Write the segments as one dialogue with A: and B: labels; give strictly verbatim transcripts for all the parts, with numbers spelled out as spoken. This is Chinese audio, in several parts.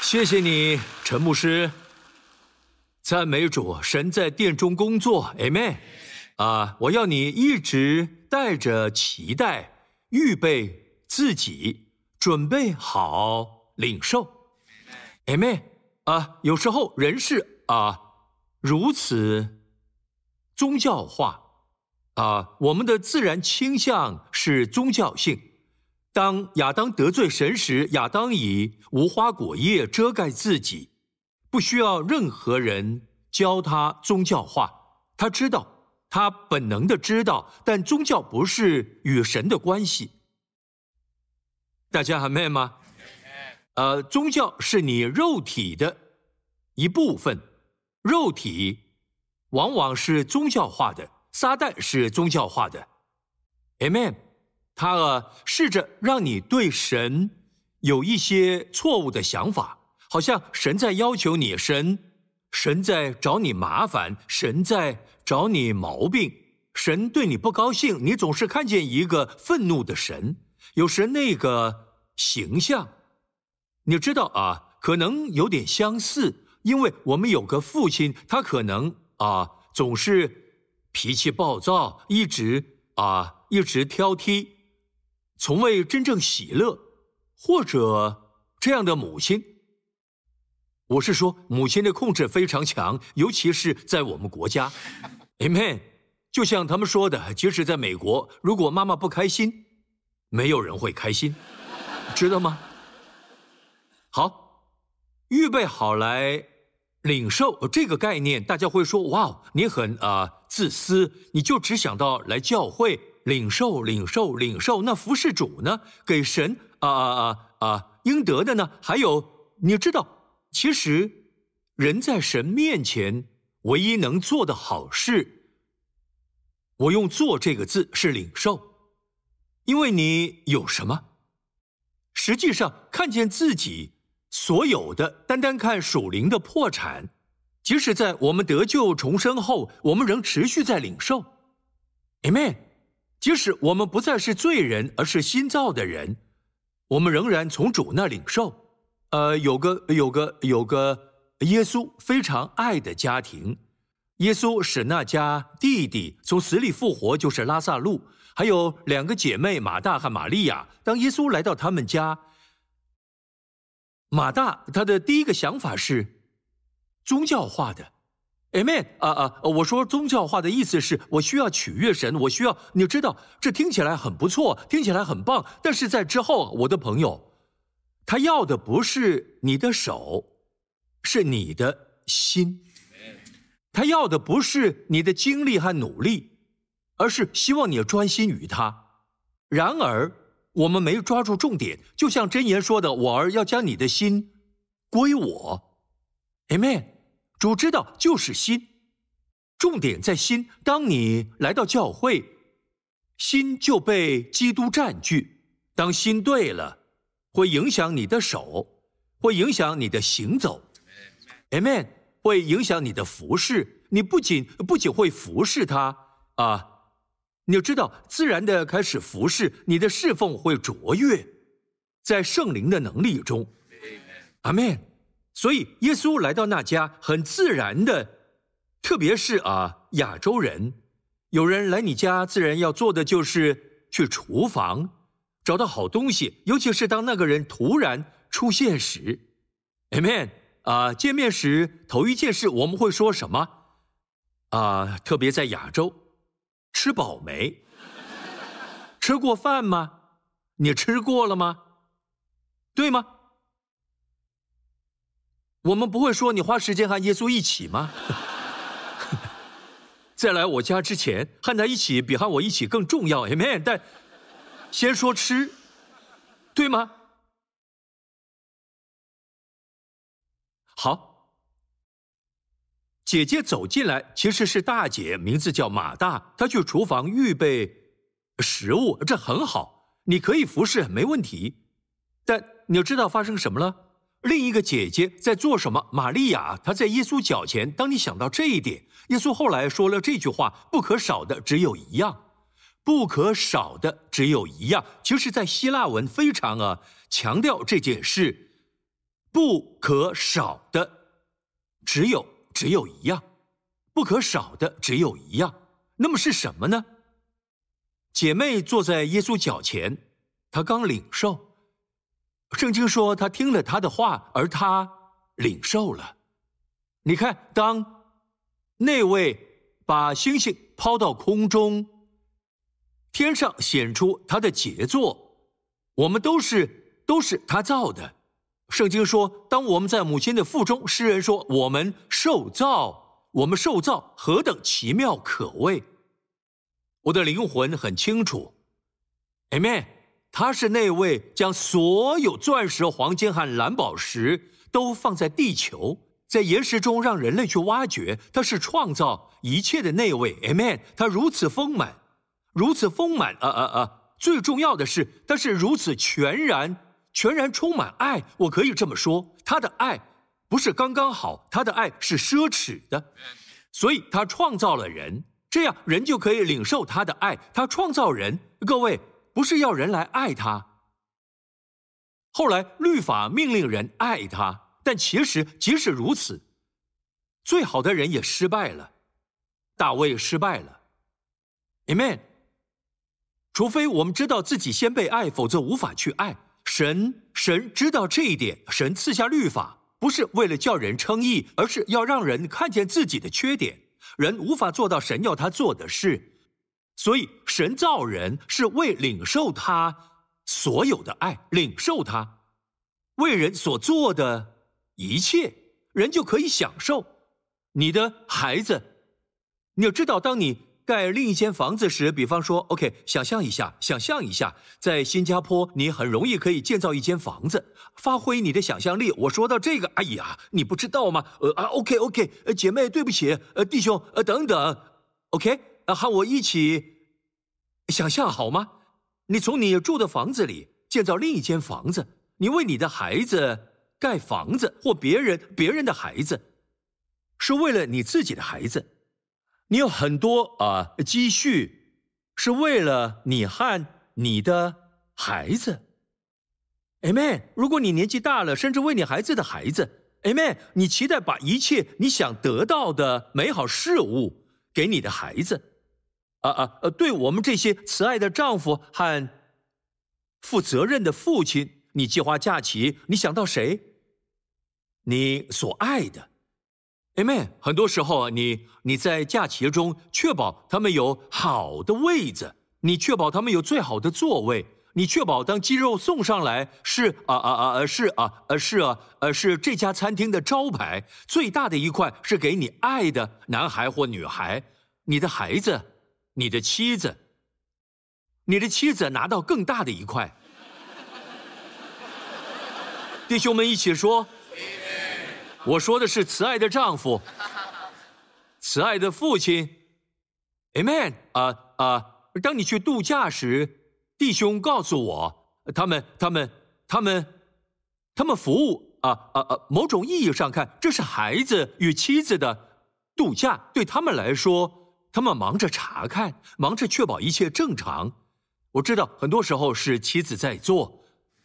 A: 谢谢你，陈牧师。赞美主，神在殿中工作 ，Amen。啊，我要你一直带着期待，预备自己，准备好领受 ，Amen。啊，有时候人是啊如此宗教化，啊，我们的自然倾向是宗教性。当亚当得罪神时，亚当以无花果叶遮盖自己，不需要任何人教他宗教化。他知道，他本能的知道，但宗教不是与神的关系。大家还明白吗？呃，宗教是你肉体的一部分，肉体往往是宗教化的，撒旦是宗教化的 ，Amen。他呃，试着让你对神有一些错误的想法，好像神在要求你，神神在找你麻烦，神在找你毛病，神对你不高兴，你总是看见一个愤怒的神，有时那个形象，你知道啊，可能有点相似，因为我们有个父亲，他可能啊总是脾气暴躁，一直啊一直挑剔。从未真正喜乐，或者这样的母亲，我是说母亲的控制非常强，尤其是在我们国家 Amen。 就像他们说的，即使在美国，如果妈妈不开心，没有人会开心，知道吗？好，预备好来领受这个概念，大家会说哇，你很啊、呃、自私，你就只想到来教会领受领受领受，那服侍主呢？给神啊啊啊啊应得的呢？还有，你知道，其实人在神面前唯一能做的好事，我用做这个字是领受，因为你有什么？实际上看见自己所有的，单单看属灵的破产，即使在我们得救重生后，我们仍持续在领受 Amen。即使我们不再是罪人，而是新造的人，我们仍然从主那领受。呃，有个有个有个耶稣非常爱的家庭，耶稣使那家弟弟从死里复活，就是拉撒路，还有两个姐妹马大和玛利亚。当耶稣来到他们家，马大他的第一个想法是宗教化的。Amen 啊啊！我说宗教化的意思是我需要取悦神，我需要，你知道，这听起来很不错，听起来很棒，但是在之后，我的朋友，他要的不是你的手，是你的心；他要的不是你的精力和努力，而是希望你专心于他。然而，我们没抓住重点，就像箴言说的：“我儿要将你的心归我。” Amen。主知道就是心，重点在心。当你来到教会，心就被基督占据。当心对了，会影响你的手，会影响你的行走 Amen， 会影响你的服侍。你不仅不仅会服侍他啊，你要知道自然的开始服侍，你的侍奉会卓越在圣灵的能力中 Amen。所以耶稣来到那家，很自然的，特别是啊亚洲人，有人来你家，自然要做的就是去厨房找到好东西，尤其是当那个人突然出现时 Amen 啊，见面时头一件事我们会说什么啊？特别在亚洲，吃饱没？吃过饭吗？你吃过了吗？对吗？我们不会说你花时间和耶稣一起吗？在来我家之前，和他一起比和我一起更重要 Amen。 但先说吃，对吗？好，姐姐走进来，其实是大姐，名字叫马大，她去厨房预备食物，这很好，你可以服侍，没问题。但你知道发生什么了？另一个姐姐在做什么？玛利亚，她在耶稣脚前。当你想到这一点，耶稣后来说了这句话：不可少的只有一样，不可少的只有一样。其实在希腊文非常啊强调这件事， 不可少的只有只有一样，不可少的只有一样。那么是什么呢？姐妹坐在耶稣脚前，她刚领受。圣经说她听了他的话，而她领受了。你看，当那位把星星抛到空中，天上显出他的杰作，我们都是都是他造的。圣经说，当我们在母亲的腹中，诗人说我们受造，我们受造何等奇妙可畏。我的灵魂很清楚 Amen， 他是那位将所有钻石、黄金和蓝宝石都放在地球，在岩石中让人类去挖掘。他是创造一切的那位 Amen， 他如此丰满，如此丰满啊啊啊！最重要的是，他是如此全然全然充满爱。我可以这么说，他的爱不是刚刚好，他的爱是奢侈的。所以他创造了人，这样人就可以领受他的爱。他创造人，各位，不是要人来爱他。后来律法命令人爱他，但其实即使如此，最好的人也失败了。大卫失败了 Amen。 除非我们知道自己先被爱，否则无法去爱。神神知道这一点，神赐下律法不是为了叫人称义，而是要让人看见自己的缺点。人无法做到神要他做的事，所以神造人是为领受他所有的爱，领受他为人所做的一切，人就可以享受。你的孩子，你要知道，当你盖另一间房子时，比方说 OK， 想象一下想象一下在新加坡你很容易可以建造一间房子，发挥你的想象力。我说到这个，哎呀，你不知道吗？呃啊 OK OK， 呃姐妹对不起，呃弟兄呃等等 OK， 呃和我一起想象好吗？你从你住的房子里建造另一间房子，你为你的孩子盖房子，或别人别人的孩子，是为了你自己的孩子。你有很多啊、呃、积蓄，是为了你和你的孩子 Amen。 如果你年纪大了，甚至为你孩子的孩子 Amen， 你期待把一切你想得到的美好事物给你的孩子啊啊呃，对我们这些慈爱的丈夫和负责任的父亲，你计划假期，你想到谁？你所爱的Amen。 很多时候你你在假期中确保他们有好的位子，你确保他们有最好的座位，你确保当鸡肉送上来是啊啊啊是啊呃是啊呃是这家餐厅的招牌，最大的一块是给你爱的男孩或女孩，你的孩子，你的妻子，你的妻子拿到更大的一块。弟兄们一起说，我说的是慈爱的丈夫，慈爱的父亲 Amen。 啊啊！当你去度假时，弟兄告诉我，他们他们他们他们服务啊啊啊！某种意义上看，这是孩子与妻子的度假。对他们来说，他们忙着查看，忙着确保一切正常。我知道很多时候是妻子在做。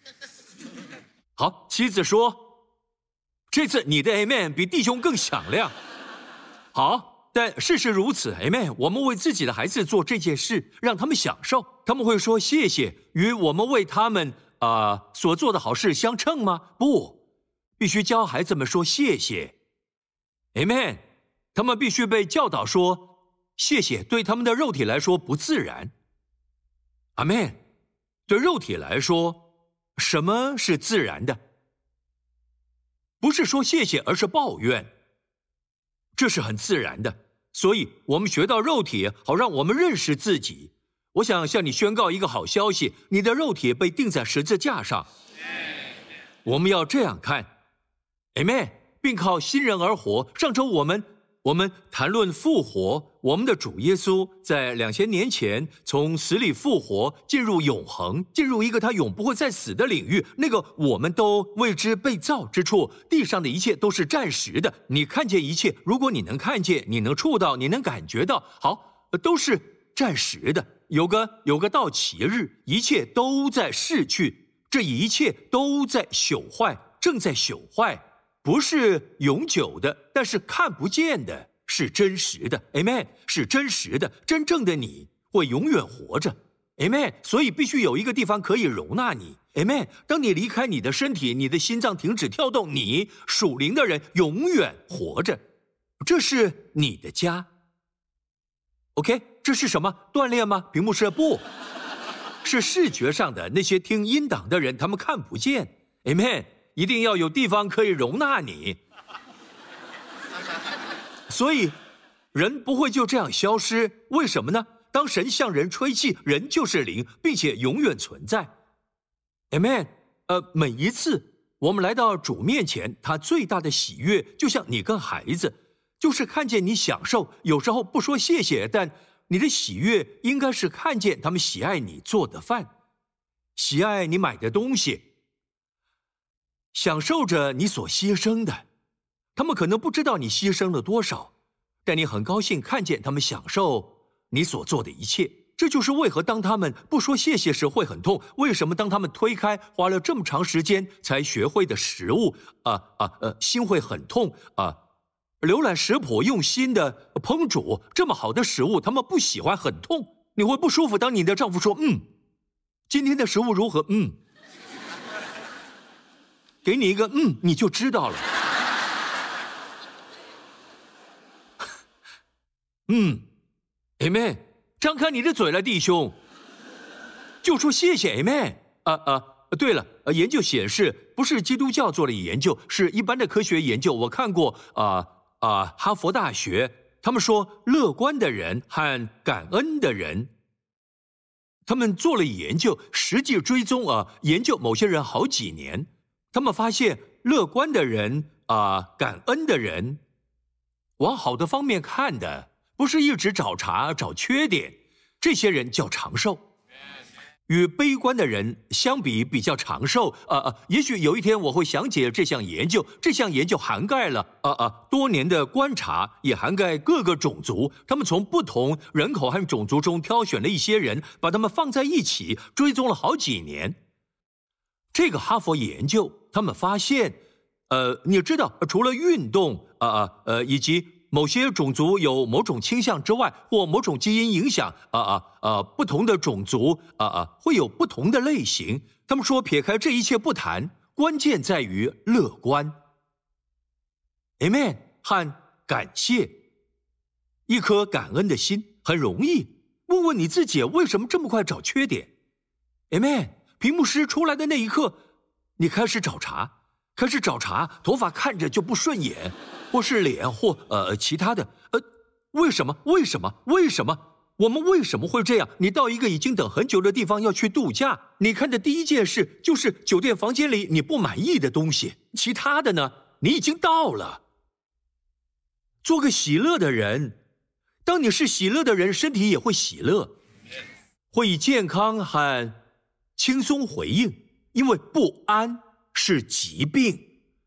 A: 好，妻子说，这次你的 Amen 比弟兄更响亮。好，但事实如此 Amen。 我们为自己的孩子做这件事，让他们享受，他们会说谢谢，与我们为他们啊、呃、所做的好事相称吗？不，必须教孩子们说谢谢 Amen。 他们必须被教导说谢谢，对他们的肉体来说不自然。 Amen。 对肉体来说，什么是自然的？不是说谢谢，而是抱怨，这是很自然的。所以我们学到肉体，好让我们认识自己。我想向你宣告一个好消息，你的肉体被钉在十字架上。我们要这样看 Amen， 并靠新人而活。上周我们我们谈论复活，我们的主耶稣在两千年前从死里复活，进入永恒，进入一个他永不会再死的领域，那个我们都为之被造之处。地上的一切都是暂时的，你看见一切，如果你能看见，你能触到，你能感觉到，好，都是暂时的。有个有个到期日，一切都在逝去，这一切都在朽坏， 正在朽坏，不是永久的，但是看不见的，是真实的 Amen， 是真实的，真正的你会永远活着 Amen， 所以必须有一个地方可以容纳你 Amen。 当你离开你的身体，你的心脏停止跳动，你属灵的人永远活着，这是你的家。 OK， 这是什么？锻炼吗？屏幕是不是视觉上的，那些听音档的人他们看不见 Amen， 一定要有地方可以容纳你，所以人不会就这样消失。为什么呢？当神向人吹气，人就是灵，并且永远存在 Amen。 呃，每一次我们来到主面前，他最大的喜悦就像你跟孩子，就是看见你享受，有时候不说谢谢，但你的喜悦应该是看见他们喜爱你做的饭，喜爱你买的东西，享受着你所牺牲的。他们可能不知道你牺牲了多少，但你很高兴看见他们享受你所做的一切。这就是为何当他们不说谢谢时会很痛，为什么当他们推开花了这么长时间才学会的食物啊啊呃心会很痛啊。浏览食谱，用心的烹煮这么好的食物，他们不喜欢，很痛，你会不舒服。当你的丈夫说嗯今天的食物如何，嗯给你一个嗯你就知道了。嗯 Amen， 张开你的嘴来，弟兄，就说谢谢 Amen。 啊啊对了，研究显示不是基督教做的研究，是一般的科学研究。我看过啊啊哈佛大学，他们说乐观的人和感恩的人，他们做了研究，实际追踪啊研究某些人好几年，他们发现乐观的人啊感恩的人往好的方面看的，不是一直找茬找缺点，这些人较长寿。与悲观的人相比比较长寿。呃呃，也许有一天我会详解这项研究。这项研究涵盖了呃呃多年的观察，也涵盖各个种族。他们从不同人口和种族中挑选了一些人，把他们放在一起，追踪了好几年。这个哈佛研究，他们发现，呃，你知道，除了运动，啊啊呃，呃，以及某些种族有某种倾向之外，或某种基因影响，啊啊啊，不同的种族，啊啊，会有不同的类型。他们说，撇开这一切不谈，关键在于乐观 ，Amen 和感谢，一颗感恩的心很容易。问问你自己，为什么这么快找缺点 ？Amen。屏幕师出来的那一刻，你开始找茬。开始找茬，头发看着就不顺眼，或是脸，或呃其他的，呃，为什么？为什么？为什么？我们为什么会这样？你到一个已经等很久的地方要去度假，你看的第一件事就是酒店房间里你不满意的东西，其他的呢，你已经到了。做个喜乐的人，当你是喜乐的人，身体也会喜乐，会以健康和轻松回应，因为不安是疾病。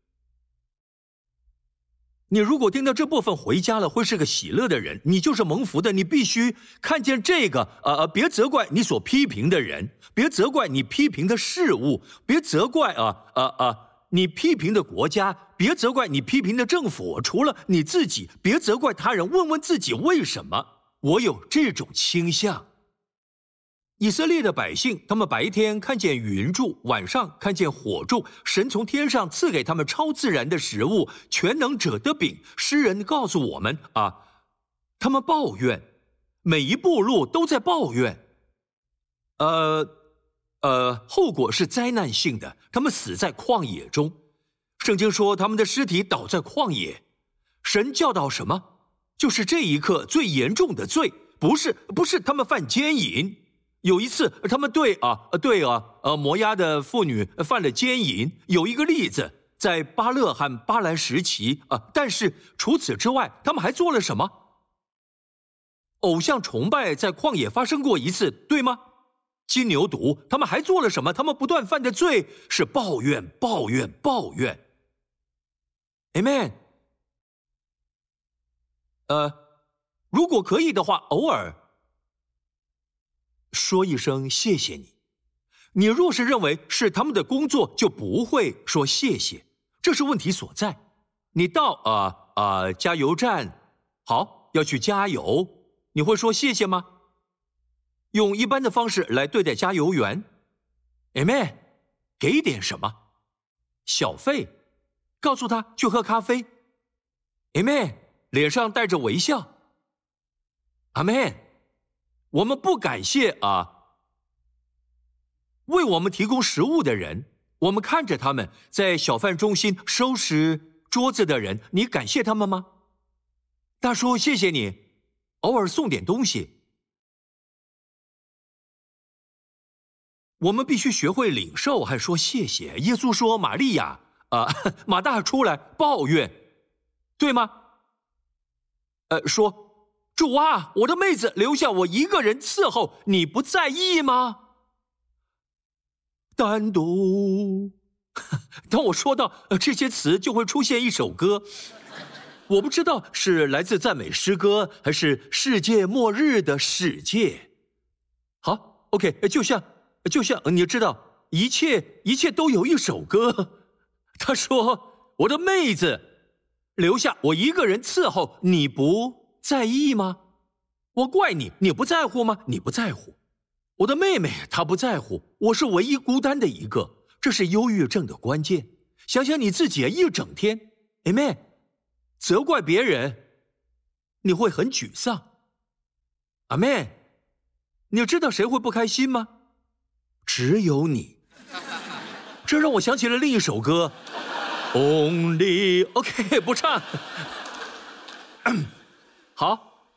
A: 你如果听到这部分回家了，会是个喜乐的人，你就是蒙福的。你必须看见这个，呃，别责怪你所批评的人，别责怪你批评的事物，别责怪啊啊啊你批评的国家，别责怪你批评的政府，除了你自己，别责怪他人，问问自己为什么我有这种倾向。以色列的百姓，他们白天看见云柱，晚上看见火柱，神从天上赐给他们超自然的食物，全能者的饼。诗人告诉我们啊，他们抱怨，每一步路都在抱怨，呃呃，后果是灾难性的，他们死在旷野中。圣经说他们的尸体倒在旷野。神教导什么？就是这一刻最严重的罪，不是不是他们犯奸淫。有一次，他们对啊，对啊，呃，摩押的妇女犯了奸淫。有一个例子，在巴勒和巴兰时期啊，但是除此之外，他们还做了什么？偶像崇拜在旷野发生过一次，对吗？金牛犊，他们还做了什么？他们不断犯的罪是抱怨，抱怨，抱怨。Amen。呃，如果可以的话，偶尔说一声谢谢你， 你若是认为是他们的工作，就不会说谢谢，这是问题所在。你到啊啊、呃呃、加油站，好，要去加油，你会说谢谢吗？用一般的方式来对待加油员 ，Amen， 给点什么？小费，告诉他去喝咖啡 ，Amen， 脸上带着微笑 ，Amen。我们不感谢啊，为我们提供食物的人，我们看着他们在小贩中心收拾桌子的人，你感谢他们吗？大叔，谢谢你，偶尔送点东西。我们必须学会领受，还说谢谢。耶稣说：“玛利亚啊、呃，马大出来抱怨，对吗？呃，说。”主啊，我的妹子留下我一个人伺候，你不在意吗？单独，当我说到这些词，就会出现一首歌，我不知道是来自赞美诗歌，还是世界末日的世界。好 ，OK， 就像就像你知道，一切一切都有一首歌。他说：“我的妹子留下我一个人伺候，你不。”在意吗？我怪你，你不在乎吗？你不在乎。我的妹妹她不在乎，我是唯一孤单的一个，这是忧郁症的关键。想想你自己一整天 ，Amen， 责怪别人，你会很沮丧。Amen， 你知道谁会不开心吗？只有你。这让我想起了另一首歌 ，Only OK， 不唱。好，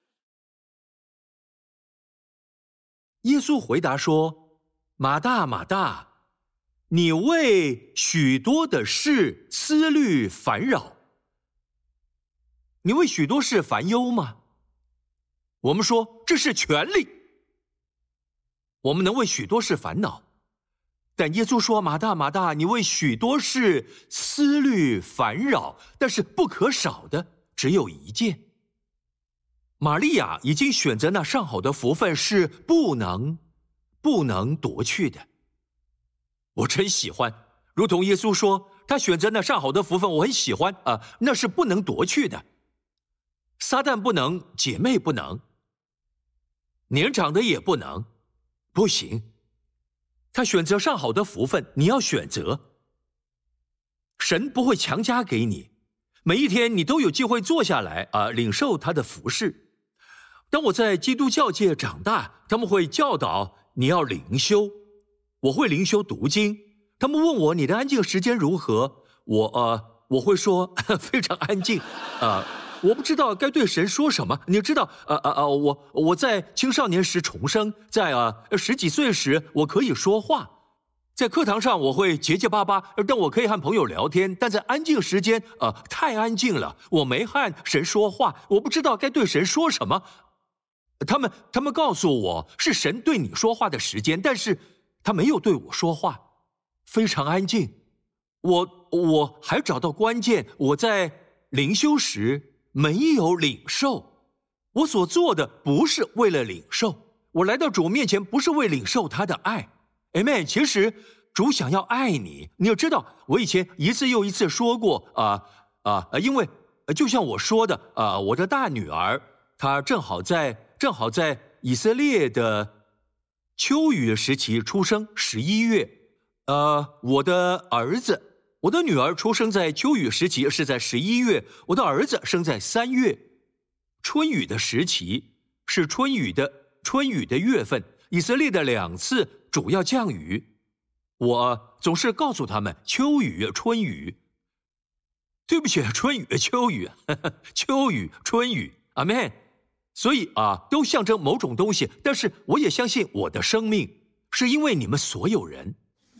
A: 耶稣回答说：“马大，马大，你为许多的事思虑烦扰。你为许多事烦忧吗？我们说这是权利，我们能为许多事烦恼。但耶稣说：马大，马大，你为许多事思虑烦扰，但是不可少的只有一件。”玛利亚已经选择那上好的福分，是不能、不能夺去的。我真喜欢，如同耶稣说，他选择那上好的福分，我很喜欢啊、呃，那是不能夺去的。撒旦不能，姐妹不能，年长的也不能，不行。他选择上好的福分，你要选择。神不会强加给你，每一天你都有机会坐下来啊、呃，领受他的服事。当我在基督教界长大，他们会教导你要灵修，我会灵修读经。他们问我你的安静时间如何，我呃我会说非常安静，呃，我不知道该对神说什么。你知道，呃呃呃，我我在青少年时重生，在呃十几岁时我可以说话，在课堂上我会结结巴巴，但我可以和朋友聊天。但在安静时间，呃，太安静了，我没和神说话，我不知道该对神说什么。他们他们告诉我是神对你说话的时间，但是他没有对我说话，非常安静。我我还找到关键，我在灵修时没有领受，我所做的不是为了领受，我来到主面前不是为领受他的爱。Amen。其实主想要爱你，你要知道，我以前一次又一次说过啊啊、呃呃，因为就像我说的啊、呃，我的大女儿她正好在。正好在以色列的秋雨时期出生，十一月。呃，我的儿子，我的女儿出生在秋雨时期，是在十一月；我的儿子生在三月。春雨的时期是春雨的春雨的月份，以色列的两次主要降雨。我总是告诉他们秋雨、春雨。对不起，春雨、秋雨，呵呵秋雨、春雨，阿们。所以啊，都象征某种东西，但是我也相信我的生命是因为你们所有人。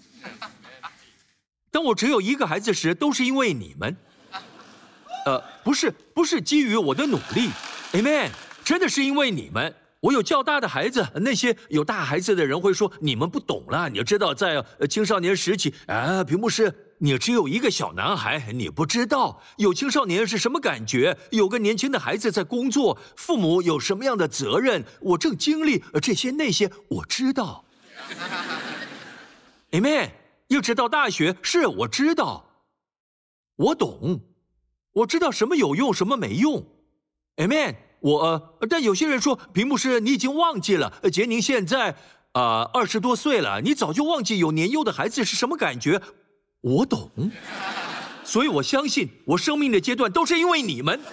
A: 当我只有一个孩子时，都是因为你们。呃，不是，不是基于我的努力 ，Amen， 真的是因为你们。我有较大的孩子，那些有大孩子的人会说你们不懂了。你知道，在青少年时期啊，屏幕是你只有一个小男孩，你不知道有青少年是什么感觉，有个年轻的孩子在工作，父母有什么样的责任。我正经历这些那些，我知道。 Amen。一直到大学，是我知道，我懂，我知道什么有用，什么没用。Amen。我、呃、但有些人说，平牧师，你已经忘记了，杰宁现在啊二十多岁了，你早就忘记有年幼的孩子是什么感觉。我懂，所以我相信，我生命的阶段都是因为你们。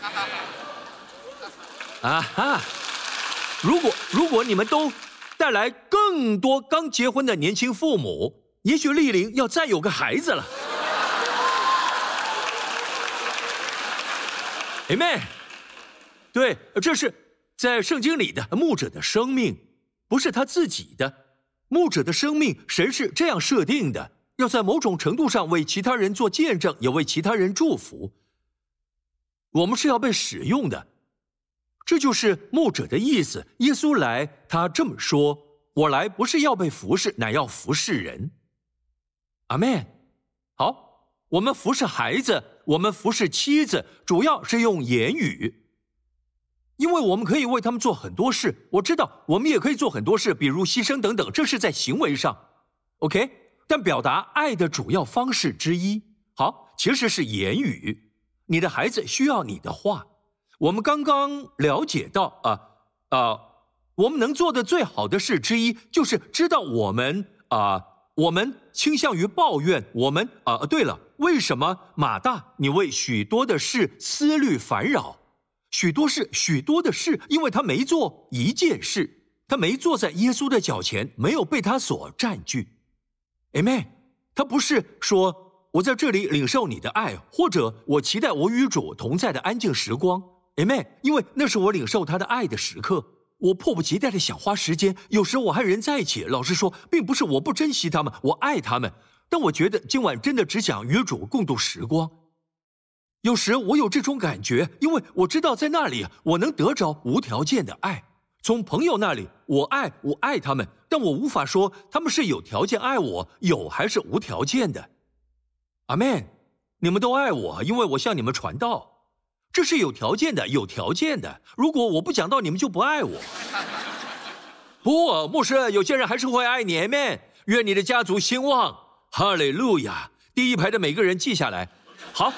A: 啊哈！如果如果你们都带来更多刚结婚的年轻父母，也许丽玲要再有个孩子了。Amen。对，这是在圣经里的牧者的生命，不是他自己的。牧者的生命，神是这样设定的，要在某种程度上为其他人做见证，也为其他人祝福。我们是要被使用的，这就是牧者的意思。耶稣来，他这么说：我来不是要被服侍，乃要服侍人。阿们。好，我们服侍孩子，我们服侍妻子，主要是用言语，因为我们可以为他们做很多事。我知道我们也可以做很多事，比如牺牲等等，这是在行为上 OK。 但表达爱的主要方式之一，好，其实是言语。你的孩子需要你的话。我们刚刚了解到啊啊，我们能做的最好的事之一，就是知道我们啊，我们倾向于抱怨。我们啊，对了，为什么马大你为许多的事思虑烦扰？许多事，许多的事，因为他没做一件事，他没坐在耶稣的脚前，没有被他所占据。Amen。他不是说我在这里领受你的爱，或者我期待我与主同在的安静时光。Amen。因为那是我领受他的爱的时刻，我迫不及待的想花时间。有时我和人在一起，老实说，并不是我不珍惜他们，我爱他们，但我觉得今晚真的只想与主共度时光。有时我有这种感觉，因为我知道在那里我能得着无条件的爱。从朋友那里，我爱我爱他们，但我无法说他们是有条件爱我，有还是无条件的。阿们。你们都爱我，因为我向你们传道，这是有条件的，有条件的。如果我不讲道，你们就不爱我。不，牧师，有些人还是会爱你。阿们。愿你的家族兴旺。哈利路亚。第一排的每个人记下来。好。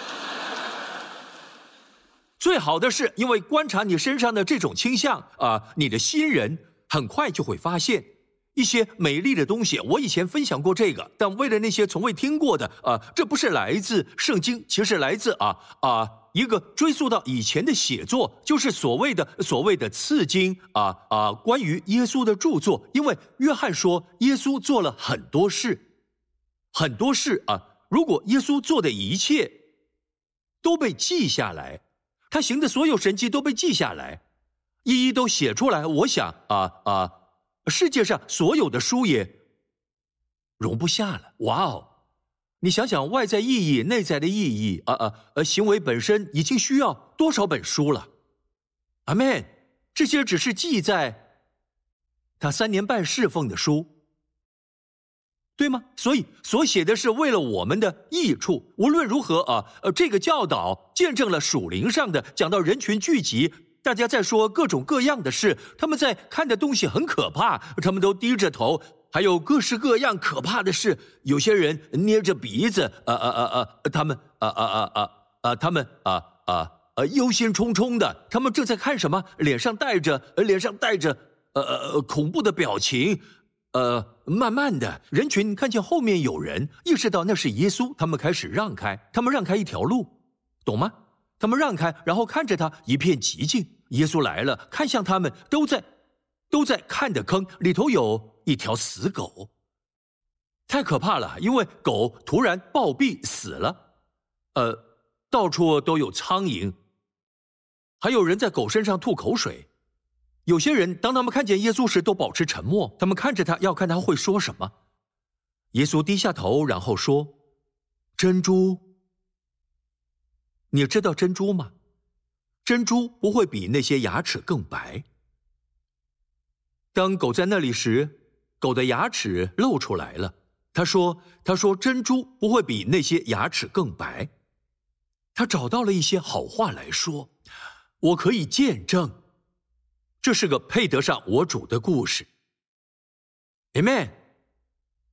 A: 最好的是，因为观察你身上的这种倾向啊、呃，你的新人很快就会发现一些美丽的东西。我以前分享过这个，但为了那些从未听过的啊、呃，这不是来自圣经，其实来自啊啊、呃、一个追溯到以前的写作，就是所谓的所谓的次经啊啊、呃、关于耶稣的著作。因为约翰说耶稣做了很多事，很多事啊、呃，如果耶稣做的一切都被记下来，他行的所有神迹都被记下来，一一都写出来，我想啊啊，世界上所有的书也容不下了。哇哦！你想想，外在意义、内在的意义啊啊呃，行为本身已经需要多少本书了？阿们。这些只是记在他三年半侍奉的书，对吗？所以所写的是为了我们的益处。无论如何啊，呃，这个教导见证了属灵上的，讲到人群聚集，大家在说各种各样的事，他们在看的东西很可怕，他们都低着头，还有各式各样可怕的事。有些人捏着鼻子，啊啊啊啊，他们啊啊啊啊啊，他们啊啊呃忧心忡忡的，他们正在看什么？脸上带着脸上带着呃呃恐怖的表情。呃，慢慢的，人群看见后面有人，意识到那是耶稣，他们开始让开，他们让开一条路，懂吗？他们让开，然后看着他，一片寂静。耶稣来了，看向他们，都在都在看的坑里头有一条死狗，太可怕了，因为狗突然暴毙死了，呃，到处都有苍蝇，还有人在狗身上吐口水。有些人当他们看见耶稣时都保持沉默，他们看着他，要看他会说什么。耶稣低下头，然后说：珍珠，你知道珍珠吗？珍珠不会比那些牙齿更白。当狗在那里时，狗的牙齿露出来了。他说他说珍珠不会比那些牙齿更白。他找到了一些好话来说，我可以见证这是个配得上我主的故事。 Amen。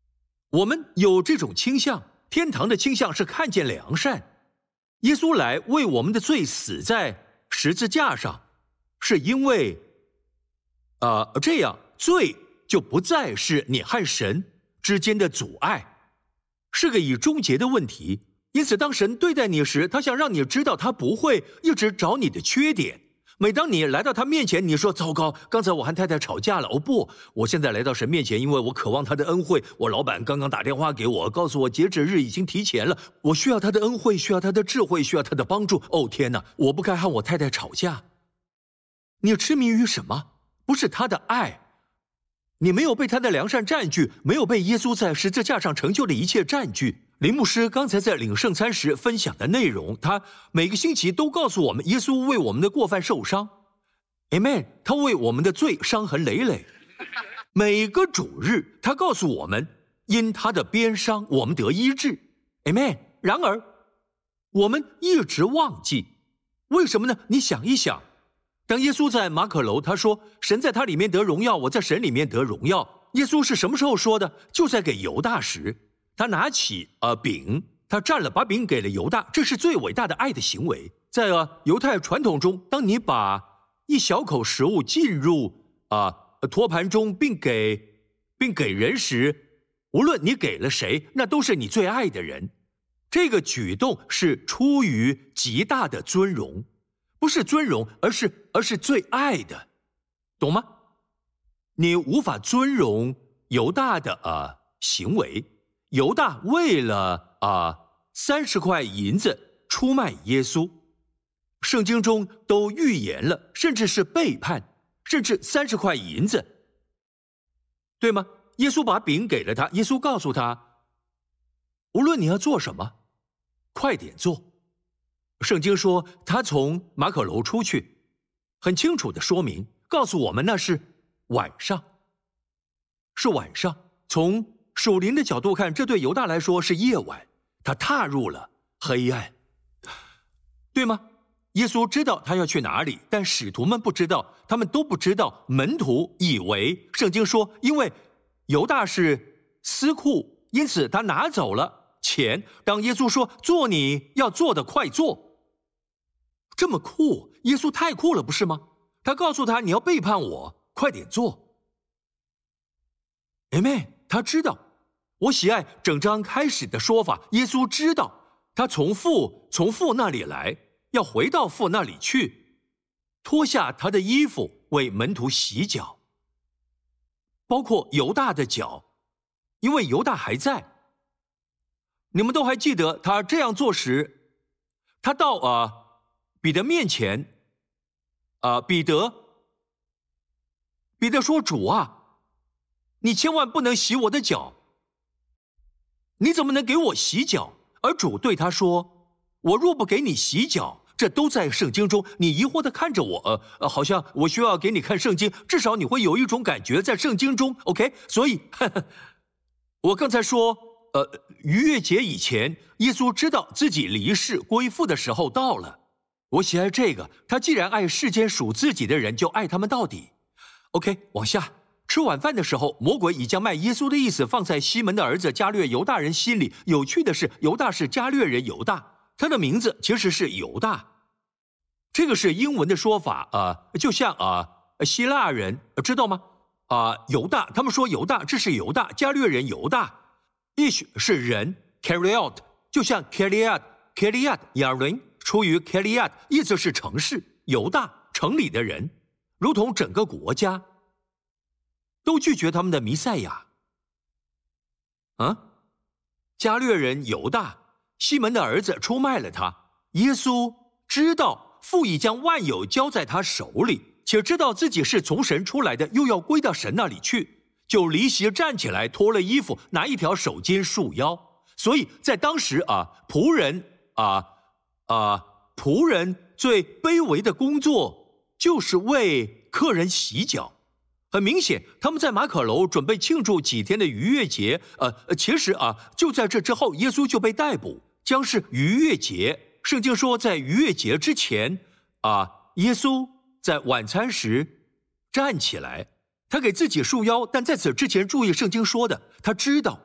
A: 我们有这种倾向，天堂的倾向是看见良善。耶稣来为我们的罪死在十字架上，是因为呃，这样罪就不再是你和神之间的阻碍，是个已终结的问题。因此当神对待你时，他想让你知道他不会一直找你的缺点。每当你来到他面前，你说糟糕，刚才我和太太吵架了。哦不，我现在来到神面前，因为我渴望他的恩惠。我老板刚刚打电话给我，告诉我截止日已经提前了，我需要他的恩惠，需要他的智慧，需要他的帮助。哦天哪，我不该和我太太吵架。你痴迷于什么？不是他的爱，你没有被他的良善占据，没有被耶稣在十字架上成就的一切占据。林牧师刚才在领圣餐时分享的内容，他每个星期都告诉我们，耶稣为我们的过犯受伤 Amen， 他为我们的罪伤痕累累。每个主日他告诉我们，因他的鞭伤我们得医治 Amen。 然而我们一直忘记，为什么呢？你想一想，当耶稣在马可楼他说神在他里面得荣耀，我在神里面得荣耀，耶稣是什么时候说的？就在给犹大时，他拿起呃饼，他蘸了，把饼给了犹大，这是最伟大的爱的行为。在呃犹太传统中，当你把一小口食物进入啊、呃、托盘中，并给并给人时，无论你给了谁，那都是你最爱的人。这个举动是出于极大的尊荣，不是尊荣，而是而是最爱的，懂吗？你无法尊荣犹大的呃行为。犹大为了啊三十块银子出卖耶稣，圣经中都预言了，甚至是背叛，甚至三十块银子，对吗？耶稣把饼给了他，耶稣告诉他，无论你要做什么，快点做。圣经说他从马可楼出去，很清楚地说明，告诉我们那是晚上，是晚上。从属灵的角度看，这对犹大来说是夜晚，他踏入了黑暗，对吗？耶稣知道他要去哪里，但使徒们不知道，他们都不知道。门徒以为，圣经说，因为犹大是司库，因此他拿走了钱。当耶稣说做你要做的，快做，这么酷，耶稣太酷了，不是吗？他告诉他，你要背叛我，快点做。Amen， 他知道。我喜爱整章开始的说法，耶稣知道他从父从父那里来，要回到父那里去，脱下他的衣服为门徒洗脚，包括犹大的脚，因为犹大还在。你们都还记得他这样做时，他到啊、呃、彼得面前，啊、呃、彼得彼得说，主啊，你千万不能洗我的脚，你怎么能给我洗脚？而主对他说，我若不给你洗脚，这都在圣经中。你疑惑地看着我，呃呃，好像我需要给你看圣经，至少你会有一种感觉在圣经中 OK。 所以呵呵，我刚才说呃，逾越节以前，耶稣知道自己离世归父的时候到了。我喜爱这个，他既然爱世间属自己的人，就爱他们到底。 OK， 往下。吃晚饭的时候，魔鬼已将卖耶稣的意思放在西门的儿子加略犹大人心里。有趣的是，犹大是加略人犹大，他的名字其实是犹大，这个是英文的说法啊、呃，就像啊、呃、希腊人知道吗？啊、呃、犹大，他们说犹大，这是犹大，加略人犹大。ish 是人 carry out， 就像 Kiliad Kiliad Yarin 出于 Kiliad， 意思是城市，犹大城里的人，如同整个国家都拒绝他们的弥赛亚。啊，加略人犹大，西门的儿子出卖了他。耶稣知道父已将万有交在他手里，且知道自己是从神出来的，又要归到神那里去，就离席站起来，脱了衣服，拿一条手巾束腰。所以在当时啊，仆人啊啊，仆人最卑微的工作就是为客人洗脚。很明显，他们在马可楼准备庆祝几天的逾越节。呃，其实啊，就在这之后，耶稣就被逮捕，将是逾越节。圣经说，在逾越节之前，啊，耶稣在晚餐时站起来，他给自己束腰。但在此之前，注意圣经说的，他知道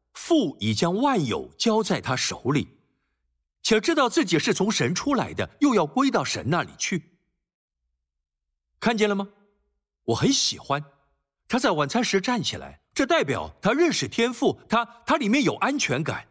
A: 父已将万有交在他手里，且知道自己是从神出来的，又要归到神那里去。看见了吗？我很喜欢他在晚餐时站起来，这代表他认识天父，他他里面有安全感。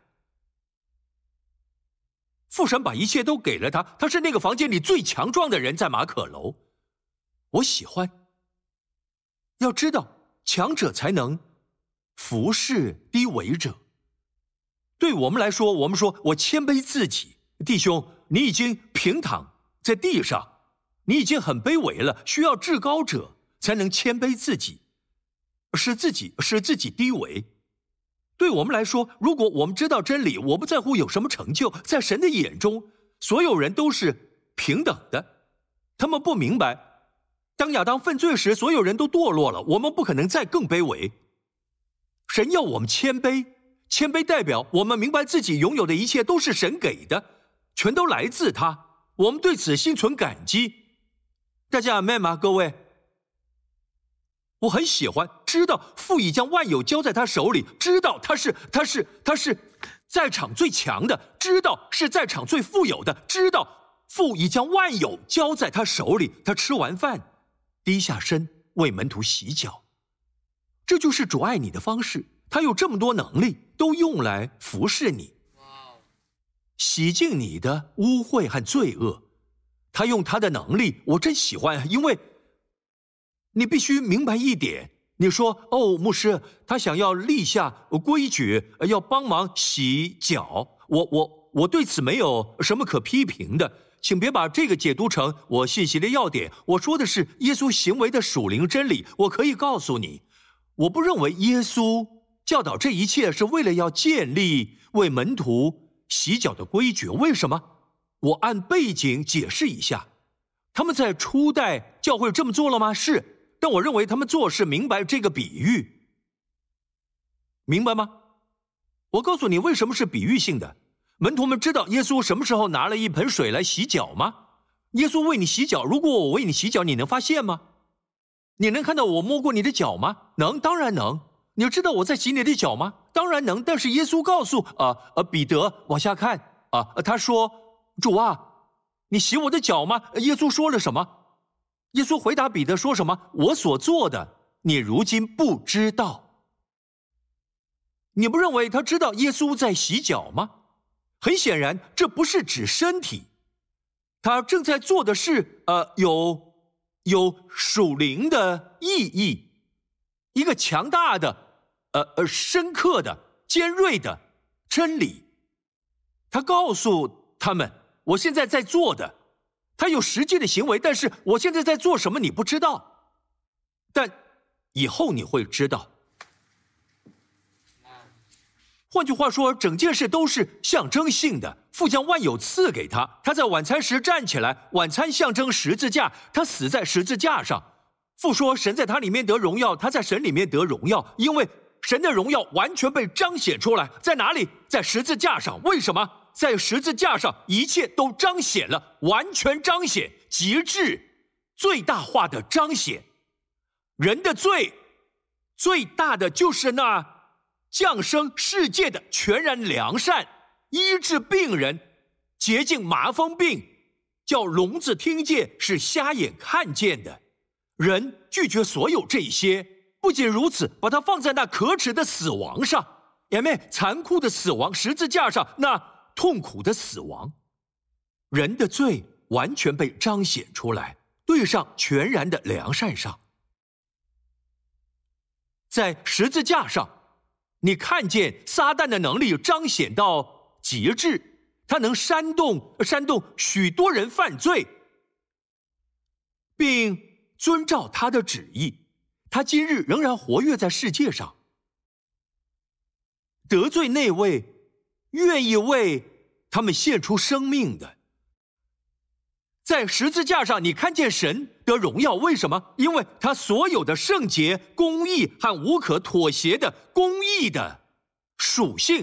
A: 父神把一切都给了他，他是那个房间里最强壮的人，在马可楼。我喜欢。要知道，强者才能服侍低微者。对我们来说，我们说我谦卑自己，弟兄，你已经平躺在地上，你已经很卑微了，需要至高者才能谦卑自己，使自己使自己低微。对我们来说，如果我们知道真理，我不在乎有什么成就，在神的眼中，所有人都是平等的。他们不明白，当亚当犯罪时，所有人都堕落了，我们不可能再更卑微。神要我们谦卑，谦卑代表我们明白自己拥有的一切都是神给的，全都来自他，我们对此心存感激。大家阿们吗？各位，我很喜欢知道父已将万有交在他手里，知道他是他是他是在场最强的，知道是在场最富有的，知道父已将万有交在他手里。他吃完饭低下身为门徒洗脚，这就是主爱你的方式。他有这么多能力，都用来服侍你，洗净你的污秽和罪恶。他用他的能力，我真喜欢，因为你必须明白一点。你说，哦，牧师，他想要立下规矩，要帮忙洗脚，我我我对此没有什么可批评的，请别把这个解读成我信息的要点。我说的是耶稣行为的属灵真理。我可以告诉你，我不认为耶稣教导这一切是为了要建立为门徒洗脚的规矩。为什么？我按背景解释一下。他们在初代教会这么做了吗？是，但我认为他们做是明白这个比喻。明白吗？我告诉你为什么是比喻性的。门徒们知道耶稣什么时候拿了一盆水来洗脚吗？耶稣为你洗脚，如果我为你洗脚，你能发现吗？你能看到我摸过你的脚吗？能，当然能。你知道我在洗你的脚吗？当然能。但是耶稣告诉啊呃彼得往下看啊，他说：“主啊，你洗我的脚吗？”耶稣说了什么？耶稣回答彼得说什么？我所做的，你如今不知道。你不认为他知道耶稣在洗脚吗？很显然，这不是指身体，他正在做的是呃有有属灵的意义，一个强大的。呃呃，深刻的、尖锐的真理。他告诉他们，我现在在做的，他有实际的行为，但是我现在在做什么你不知道，但以后你会知道。换句话说，整件事都是象征性的。父将万有赐给他，他在晚餐时站起来，晚餐象征十字架，他死在十字架上。父说神在他里面得荣耀，他在神里面得荣耀，因为神的荣耀完全被彰显出来。在哪里？在十字架上。为什么？在十字架上一切都彰显了，完全彰显，极致最大化的彰显。人的罪最大的就是那降生世界的全然良善，医治病人，洁净麻风病，叫聋子听见，使瞎眼看见的。人拒绝所有这些，不仅如此，把它放在那可耻的死亡上，姐妹，残酷的死亡，十字架上那痛苦的死亡。人的罪完全被彰显出来，对上全然的良善上。在十字架上，你看见撒旦的能力彰显到极致，他能煽动煽动许多人犯罪，并遵照他的旨意。他今日仍然活跃在世界上，得罪那位愿意为他们献出生命的。在十字架上，你看见神得荣耀，为什么？因为他所有的圣洁、公义和无可妥协的公义的属性。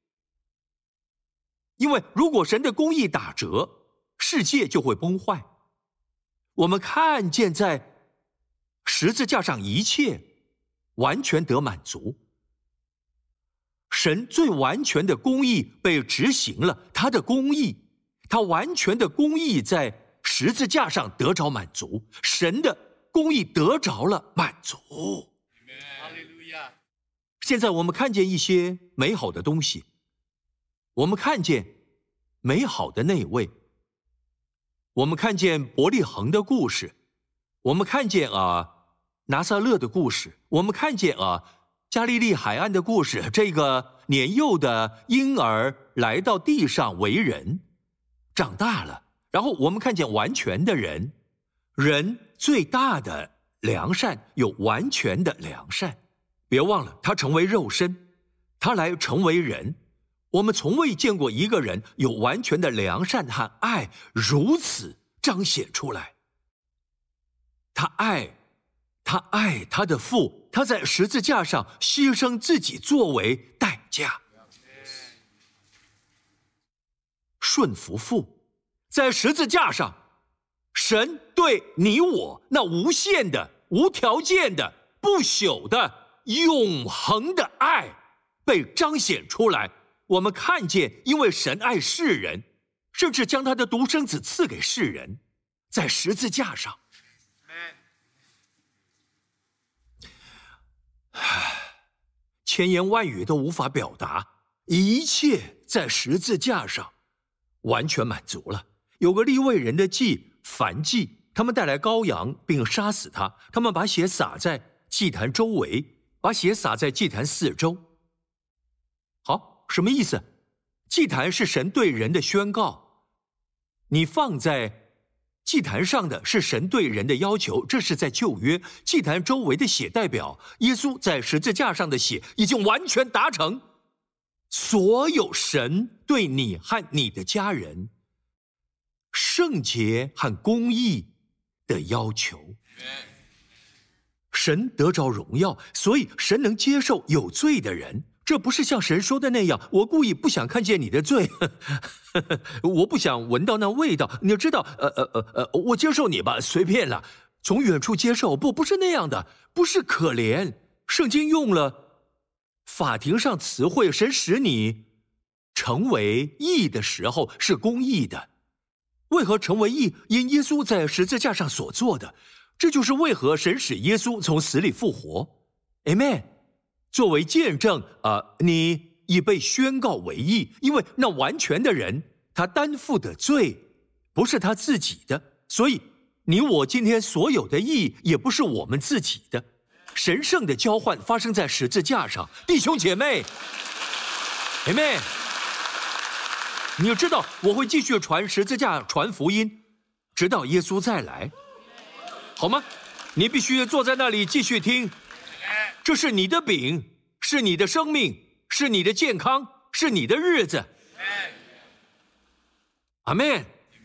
A: 因为如果神的公义打折，世界就会崩坏。我们看见在十字架上一切完全得满足。 神最完全的公义被执行了，他的公义，他完全的公义在十字架上得着满足，神的公义得着了满足。现在我们看见一些美好的东西，我们看见美好的那位，我们看见伯利恒的故事，我们看见啊拿撒勒的故事，我们看见啊加利利海岸的故事，这个年幼的婴儿来到地上为人，长大了，然后我们看见完全的人，人最大的良善有完全的良善。别忘了，他成为肉身，他来成为人。我们从未见过一个人有完全的良善和爱如此彰显出来。他爱，他爱他的父，他在十字架上牺牲自己作为代价，顺服父。在十字架上，神对你我那无限的、无条件的、不朽的、永恒的爱被彰显出来。我们看见，因为神爱世人，甚至将他的独生子赐给世人，在十字架上。千言万语都无法表达，一切在十字架上完全满足了。有个利未人的祭，燔祭，他们带来羔羊并杀死他，他们把血洒在祭坛周围，把血洒在祭坛四周。好，什么意思？祭坛是神对人的宣告，你放在祭坛上的是神对人的要求，这是在旧约。祭坛周围的血代表耶稣在十字架上的血已经完全达成所有神对你和你的家人圣洁和公义的要求。神得着荣耀，所以神能接受有罪的人。这不是像神说的那样，我故意不想看见你的罪，呵呵，我不想闻到那味道。你知道，呃呃呃呃，我接受你吧，随便了，从远处接受。不，不是那样的，不是可怜。圣经用了法庭上词汇，神使你成为义的时候是公义的。为何成为义？因耶稣在十字架上所做的。这就是为何神使耶稣从死里复活。 Amen。 作为见证，呃，你已被宣告为义，因为那完全的人他担负的罪不是他自己的，所以你我今天所有的义也不是我们自己的。神圣的交换发生在十字架上。弟兄姐妹 Amen。 你知道我会继续传十字架，传福音直到耶稣再来，好吗？你必须坐在那里继续听。这是你的饼，是你的生命，是你的健康，是你的日子。阿们。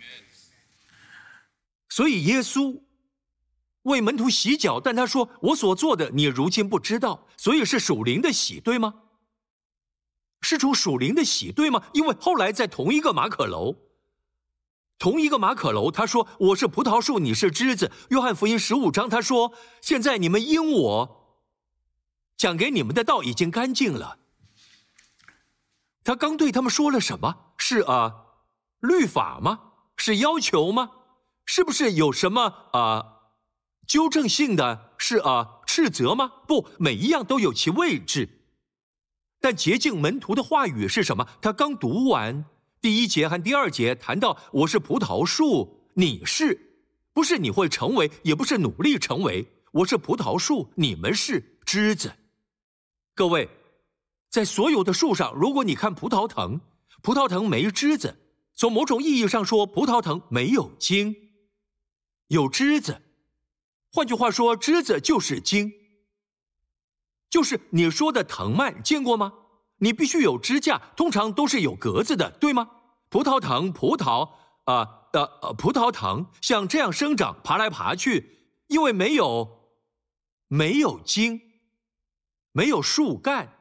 A: 所以耶稣为门徒洗脚，但他说，我所做的你如今不知道。所以是属灵的洗，对吗？是从属灵的洗，对吗？因为后来在同一个马可楼，同一个马可楼，他说，我是葡萄树，你是枝子。约翰福音十五章他说，现在你们因我讲给你们的道已经干净了。他刚对他们说了什么？是啊，律法吗？是要求吗？是不是有什么啊纠正性的？是啊斥责吗？不，每一样都有其位置。但洁净门徒的话语是什么？他刚读完第一节和第二节，谈到我是葡萄树，你是，不是你会成为，也不是努力成为，我是葡萄树，你们是枝子。各位，在所有的树上，如果你看葡萄藤，葡萄藤没枝子，从某种意义上说，葡萄藤没有茎，有枝子。换句话说，枝子就是茎，就是你说的藤蔓，见过吗？你必须有支架，通常都是有格子的，对吗？葡萄藤，葡萄啊呃呃，葡萄藤像这样生长，爬来爬去，因为没有没有茎，没有树干，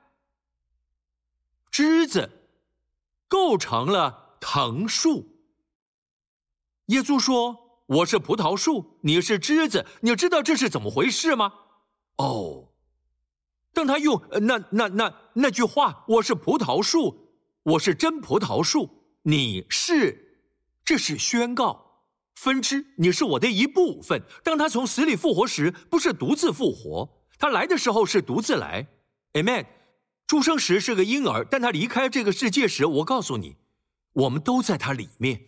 A: 枝子构成了藤树。耶稣说，我是葡萄树，你是枝子，你知道这是怎么回事吗？哦，当他用那那那那句话，我是葡萄树，我是真葡萄树，你是，这是宣告，分支，你是我的一部分。当他从死里复活时，不是独自复活，他来的时候是独自来 Amen。 出生时是个婴儿，但他离开这个世界时，我告诉你，我们都在他里面。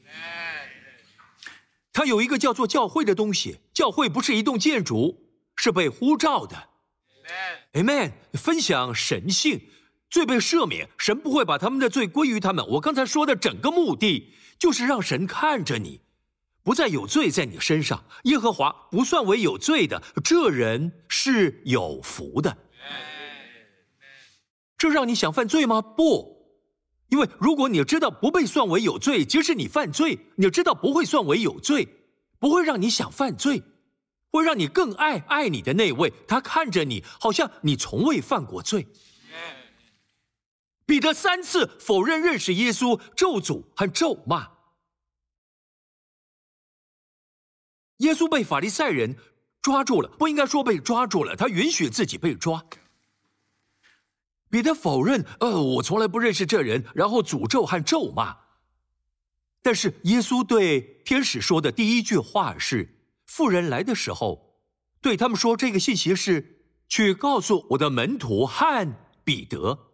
A: 他有一个叫做教会的东西，教会不是一栋建筑，是被呼召的 Amen。 分享神性，罪被赦免，神不会把他们的罪归于他们。我刚才说的整个目的就是让神看着你，不再有罪在你身上。耶和华不算为有罪的，这人是有福的。这让你想犯罪吗？不，因为如果你知道不被算为有罪，即使你犯罪，你知道不会算为有罪，不会让你想犯罪，会让你更爱爱你的那位。他看着你，好像你从未犯过罪。彼得三次否认认识耶稣，咒诅和咒骂。耶稣被法利赛人抓住了，不应该说被抓住了，他允许自己被抓。彼得否认，呃，我从来不认识这人，然后诅咒和咒骂。但是耶稣对天使说的第一句话是，妇人来的时候，对他们说这个信息是，去告诉我的门徒和彼得，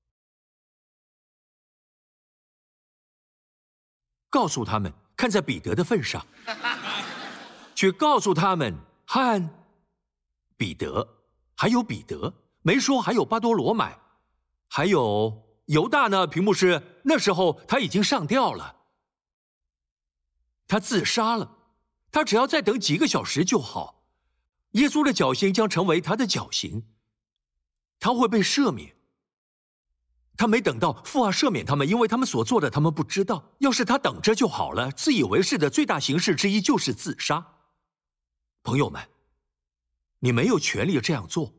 A: 告诉他们，看在彼得的份上，去告诉他们和彼得，还有彼得，没说还有巴多罗买。还有犹大呢？屏幕是那时候他已经上吊了，他自杀了，他只要再等几个小时就好。耶稣的绞刑将成为他的绞刑，他会被赦免。他没等到父啊赦免他们，因为他们所做的他们不知道。要是他等着就好了。自以为是的最大形式之一就是自杀。朋友们，你没有权利这样做。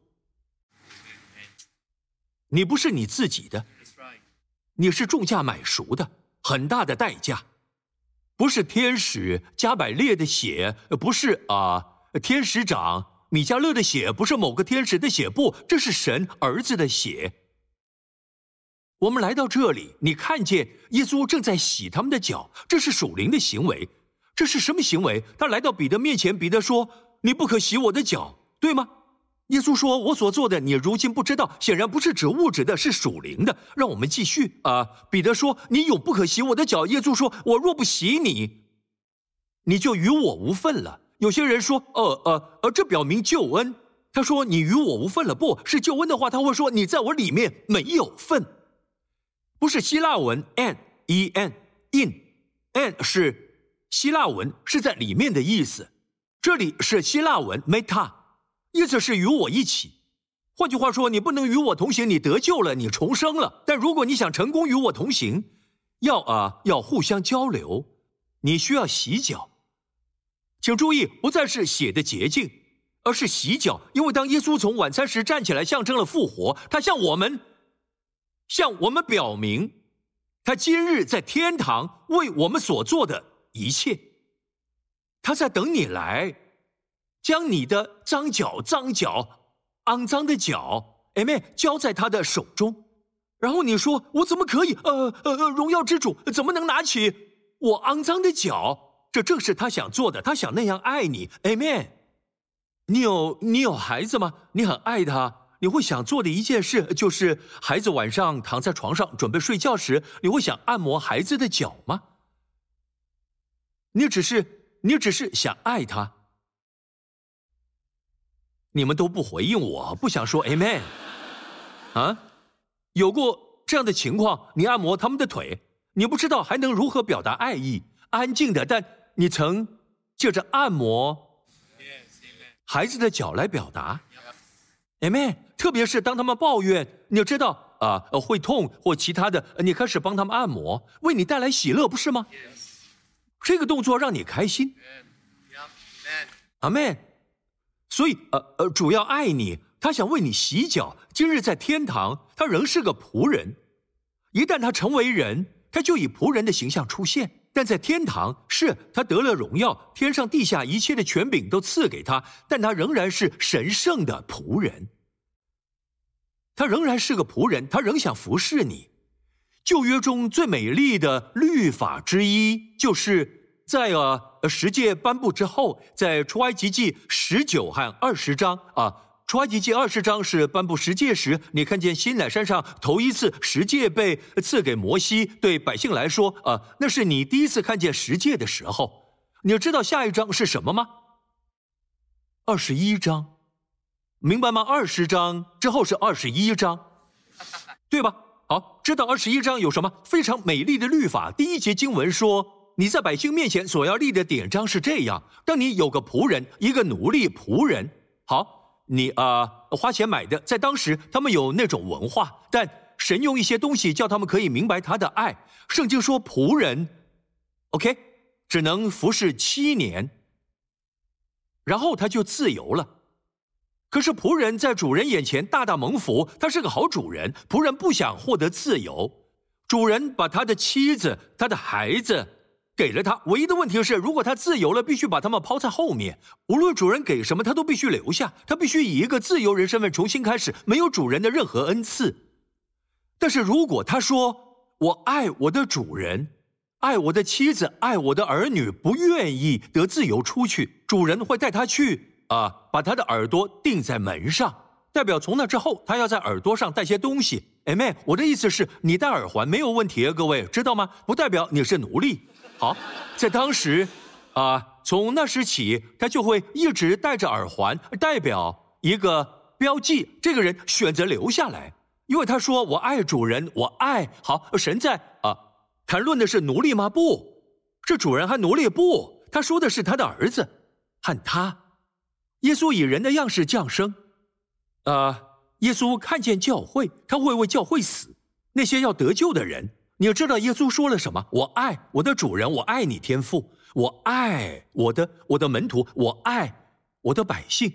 A: 你不是你自己的，你是重价买赎的，很大的代价，不是天使加百列的血，不是啊、呃、天使长米迦勒的血，不是某个天使的血，不，这是神儿子的血。我们来到这里，你看见耶稣正在洗他们的脚，这是属灵的行为。这是什么行为？他来到彼得面前，彼得说：“你不可洗我的脚，对吗？”耶稣说：“我所做的，你如今不知道。”显然不是指物质的，是属灵的。让我们继续啊、呃！彼得说：“你永不可洗我的脚。”耶稣说：“我若不洗你，你就与我无份了。”有些人说：“呃呃呃，这表明救恩。”他说：“你与我无份了。”不是救恩的话，他会说：“你在我里面没有份。”不是希腊文 an e n in an 是希腊文，是在里面的意思。这里是希腊文 meta。意思是与我一起。换句话说，你不能与我同行，你得救了，你重生了。但如果你想成功与我同行，要啊要互相交流，你需要洗脚。请注意，不再是血的洁净，而是洗脚。因为当耶稣从晚餐时站起来，象征了复活，他向我们向我们表明他今日在天堂为我们所做的一切。他在等你来，将你的脏脚、脏脚、肮脏的脚 ，Amen， 交在他的手中。然后你说：“我怎么可以？呃呃，荣耀之主怎么能拿起我肮脏的脚？”这正是他想做的，他想那样爱你 ，Amen。你有你有孩子吗？你很爱他，你会想做的一件事就是，孩子晚上躺在床上准备睡觉时，你会想按摩孩子的脚吗？你只是你只是想爱他。你们都不回应我，不想说 Amen 啊？有过这样的情况，你按摩他们的腿，你不知道还能如何表达爱意，安静的，但你曾借着按摩孩子的脚来表达 Amen。 特别是当他们抱怨，你知道啊、呃、会痛或其他的，你开始帮他们按摩，为你带来喜乐，不是吗？这个动作让你开心。阿们。所以，呃呃，主要爱你，他想为你洗脚。今日在天堂，他仍是个仆人。一旦他成为人，他就以仆人的形象出现。但在天堂，是他得了荣耀，天上地下一切的权柄都赐给他，但他仍然是神圣的仆人。 他仍然是个仆人，他仍想服侍你。旧约中最美丽的律法之一，就是在呃十诫颁布之后，在出埃及记十九和二十章啊。出埃及记二十章是颁布十诫时，你看见西乃山上头一次十诫被赐给摩西，对百姓来说，啊、呃，那是你第一次看见十诫的时候。你知道下一章是什么吗？二十一章，明白吗？二十章之后是二十一章，对吧？好，知道二十一章有什么非常美丽的律法？第一节经文说，你在百姓面前所要立的典章是这样：当你有个仆人，一个奴隶仆人，好。你啊、呃，花钱买的，在当时他们有那种文化，但神用一些东西叫他们可以明白他的爱。圣经说仆人 ，OK， 只能服侍七年，然后他就自由了。可是仆人在主人眼前大大蒙福，他是个好主人。仆人不想获得自由，主人把他的妻子、他的孩子给了他，唯一的问题是，如果他自由了，必须把他们抛在后面。无论主人给什么，他都必须留下，他必须以一个自由人身份重新开始，没有主人的任何恩赐。但是如果他说，我爱我的主人，爱我的妻子，爱我的儿女，不愿意得自由出去，主人会带他去啊、呃，把他的耳朵钉在门上，代表从那之后，他要在耳朵上戴些东西。Amen，我的意思是，你戴耳环没有问题，各位知道吗？不代表你是奴隶。好，在当时，啊、呃，从那时起，他就会一直戴着耳环，代表一个标记。这个人选择留下来，因为他说：“我爱主人，我爱。”好，神在啊、呃，谈论的是奴隶吗？不是主人和奴隶，不，他说的是他的儿子和他。耶稣以人的样式降生，啊、呃，耶稣看见教会，他会为教会死，那些要得救的人。你知道耶稣说了什么？我爱我的主人，我爱你天父，我爱我的我的门徒，我爱我的百姓。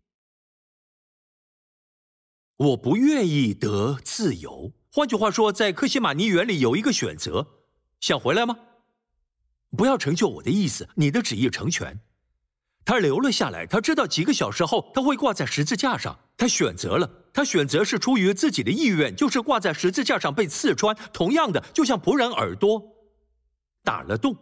A: 我不愿意得自由。换句话说，在客西马尼园里有一个选择，想回来吗？不要成就我的意思，你的旨意成全。他留了下来，他知道几个小时后他会挂在十字架上，他选择了。他选择是出于自己的意愿，就是挂在十字架上被刺穿。同样的，就像仆人耳朵打了洞。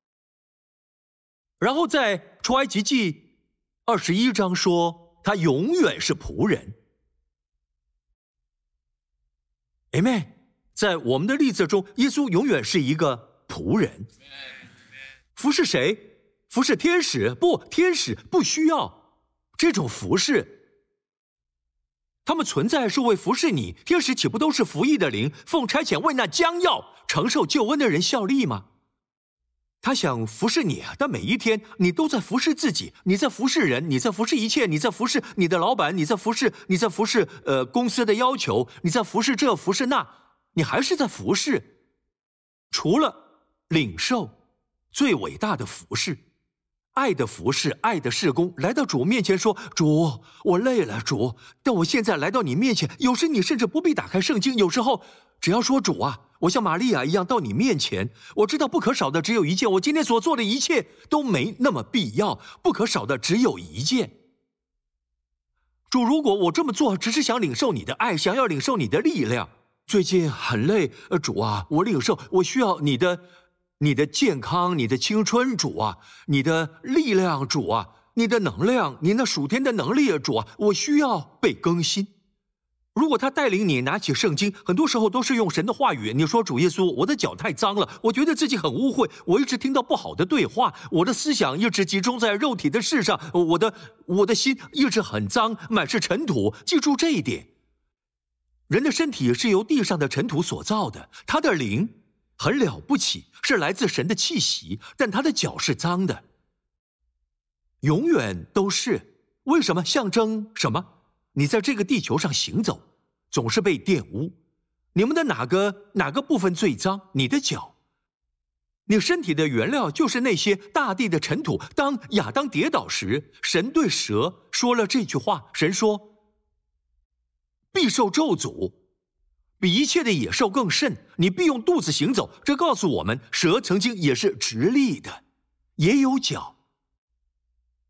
A: 然后在出埃及记二十一章说，他永远是仆人。Amen。在我们的例子中，耶稣永远是一个仆人。服侍谁？服侍天使？不，天使不需要这种服侍。他们存在是为服侍你，天使岂不都是服役的灵，奉差遣为那将要承受救恩的人效力吗？他想服侍你，但每一天你都在服侍自己，你在服侍人，你在服侍一切，你在服侍你的老板，你在服侍，你在服侍呃公司的要求，你在服侍这服侍那，你还是在服侍。除了领受最伟大的服侍。爱的服侍，爱的事工，来到主面前说：“主，我累了，主，但我现在来到你面前。有时你甚至不必打开圣经，有时候只要说主啊，我像玛利亚一样到你面前。我知道不可少的只有一件，我今天所做的一切都没那么必要，不可少的只有一件。主，如果我这么做只是想领受你的爱，想要领受你的力量，最近很累，呃，主啊，我领受，我需要你的。”你的健康，你的青春，主啊，你的力量，主啊，你的能量，你那属天的能力，主啊，我需要被更新。如果他带领你拿起圣经，很多时候都是用神的话语，你说主耶稣，我的脚太脏了，我觉得自己很污秽，我一直听到不好的对话，我的思想一直集中在肉体的事上，我的我的心一直很脏，满是尘土。记住这一点，人的身体是由地上的尘土所造的，他的灵很了不起，是来自神的气息，但他的脚是脏的，永远都是。为什么？象征什么？你在这个地球上行走，总是被玷污。你们的哪个哪个部分最脏？你的脚。你身体的原料就是那些大地的尘土。当亚当跌倒时，神对蛇说了这句话，神说：必受咒诅，比一切的野兽更甚，你必用肚子行走。这告诉我们，蛇曾经也是直立的，也有脚。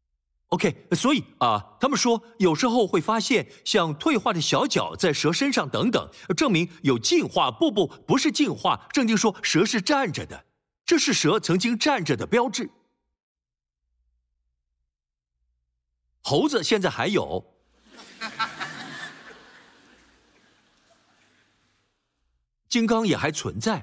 A: OK， 所以啊，他们说有时候会发现像退化的小脚在蛇身上等等，证明有进化。不不，不是进化，圣经说蛇是站着的，这是蛇曾经站着的标志。猴子现在还有，金刚也还存在，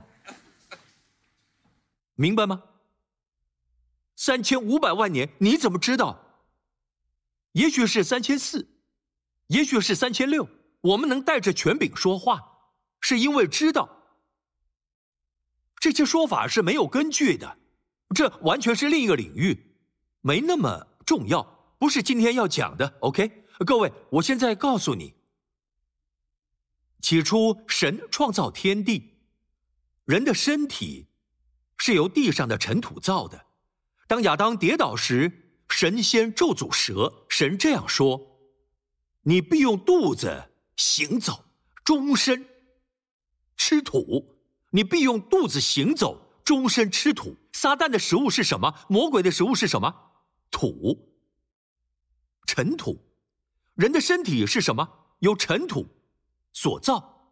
A: 明白吗？三千五百万年，你怎么知道？也许是三千四，也许是三千六。我们能带着权柄说话，是因为知道这些说法是没有根据的，这完全是另一个领域，没那么重要，不是今天要讲的。 OK， 各位，我现在告诉你，起初神创造天地，人的身体是由地上的尘土造的。当亚当跌倒时，神先咒诅蛇，神这样说：你必用肚子行走，终身吃土。你必用肚子行走，终身吃土。撒旦的食物是什么？魔鬼的食物是什么？土，尘土。人的身体是什么？由尘土所造，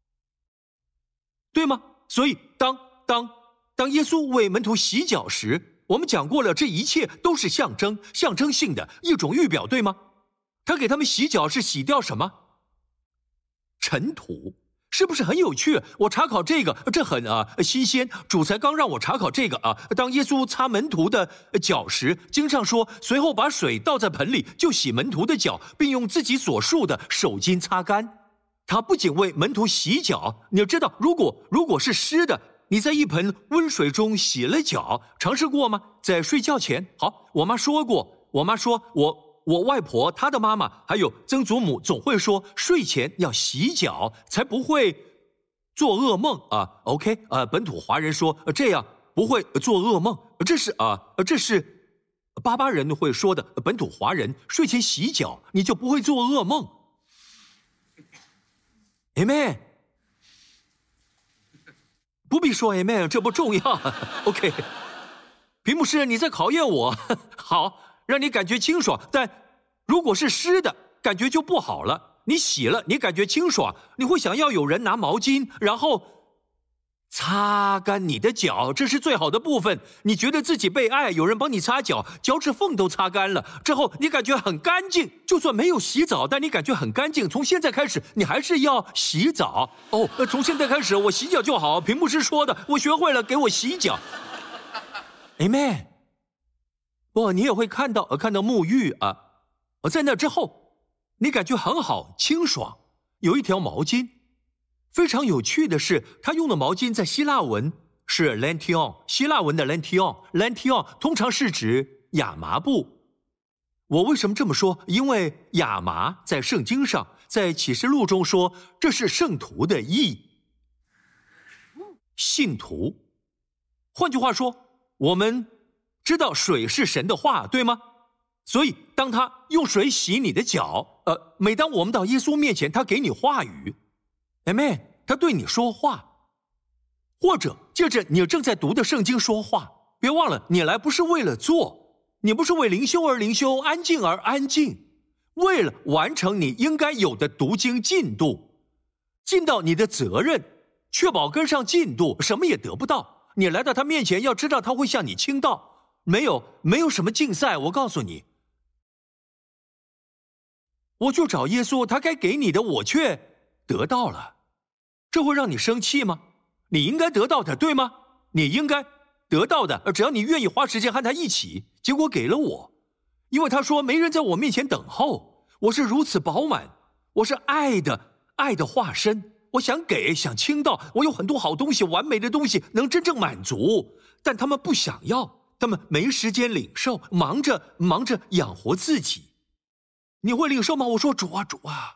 A: 对吗？所以当当当耶稣为门徒洗脚时，我们讲过了，这一切都是象征，象征性的一种预表，对吗？他给他们洗脚是洗掉什么？尘土，是不是很有趣？我查考这个，这很啊新鲜。主才刚让我查考这个啊。当耶稣擦门徒的脚时，经上说，随后把水倒在盆里，就洗门徒的脚，并用自己所束的手巾擦干。他不仅为门徒洗脚，你要知道，如果如果是湿的，你在一盆温水中洗了脚，尝试过吗？在睡觉前，好，我妈说过，我妈说我我外婆她的妈妈还有曾祖母总会说，睡前要洗脚，才不会做噩梦啊。OK， 呃，本土华人说这样不会做噩梦，这是啊，这是巴巴人会说的。本土华人睡前洗脚，你就不会做噩梦。Amen。不必说 Amen， 这不重要。OK， 屏幕师，你在考验我。好，让你感觉清爽，但如果是湿的，感觉就不好了。你洗了，你感觉清爽，你会想要有人拿毛巾，然后擦干你的脚，这是最好的部分。你觉得自己被爱，有人帮你擦脚，脚趾缝都擦干了之后，你感觉很干净。就算没有洗澡，但你感觉很干净。从现在开始，你还是要洗澡哦。从现在开始，我洗脚就好。屏幕师说的，我学会了，给我洗脚。Amen。不，你也会看到，看到沐浴啊。在那之后，你感觉很好，清爽。有一条毛巾。非常有趣的是，他用的毛巾在希腊文是 lantion， 希腊文的 lantion， lantion 通常是指亚麻布。我为什么这么说？因为亚麻在圣经上，在启示录中说这是圣徒的义，信徒。换句话说，我们知道水是神的话，对吗？所以当他用水洗你的脚，呃，每当我们到耶稣面前，他给你话语。Amen， 他对你说话，或者借着你正在读的圣经说话。别忘了，你来不是为了做，你不是为灵修而灵修，安静而安静，为了完成你应该有的读经进度，尽到你的责任，确保跟上进度，什么也得不到。你来到他面前，要知道他会向你倾倒，没有没有什么竞赛。我告诉你，我就找耶稣，他该给你的我却得到了，这会让你生气吗？你应该得到的，对吗？你应该得到的，只要你愿意花时间和他一起。结果给了我，因为他说没人在我面前等候，我是如此饱满，我是爱的爱的化身，我想给，想倾倒，我有很多好东西，完美的东西能真正满足，但他们不想要，他们没时间领受，忙着忙着养活自己。你会领受吗？我说主啊主啊。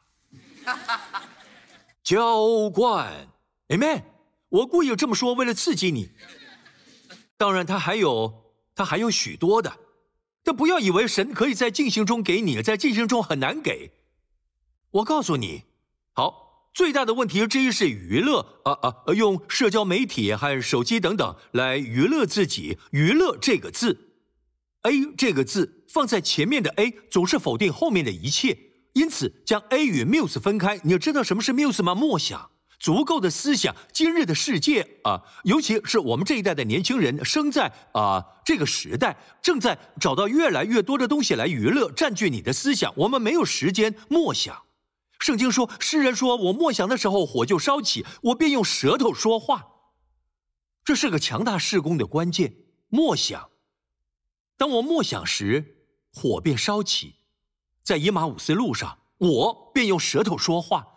A: 浇灌 Amen， 我故意这么说，为了刺激你。当然他还有他还有许多的，但不要以为神可以在进行中给你，在进行中很难给。我告诉你，好，最大的问题之一是娱乐啊啊，用社交媒体和手机等等来娱乐自己。娱乐这个字 A 这个字放在前面的 A 总是否定后面的一切，因此将 A 与 Muse 分开。你知道什么是 Muse 吗？默想。足够的思想，今日的世界啊，尤其是我们这一代的年轻人，生在啊这个时代，正在找到越来越多的东西来娱乐，占据你的思想。我们没有时间默想。圣经说，诗人说，我默想的时候，火就烧起，我便用舌头说话。这是个强大事工的关键，默想。当我默想时，火便烧起。在以马五斯路上，我便用舌头说话。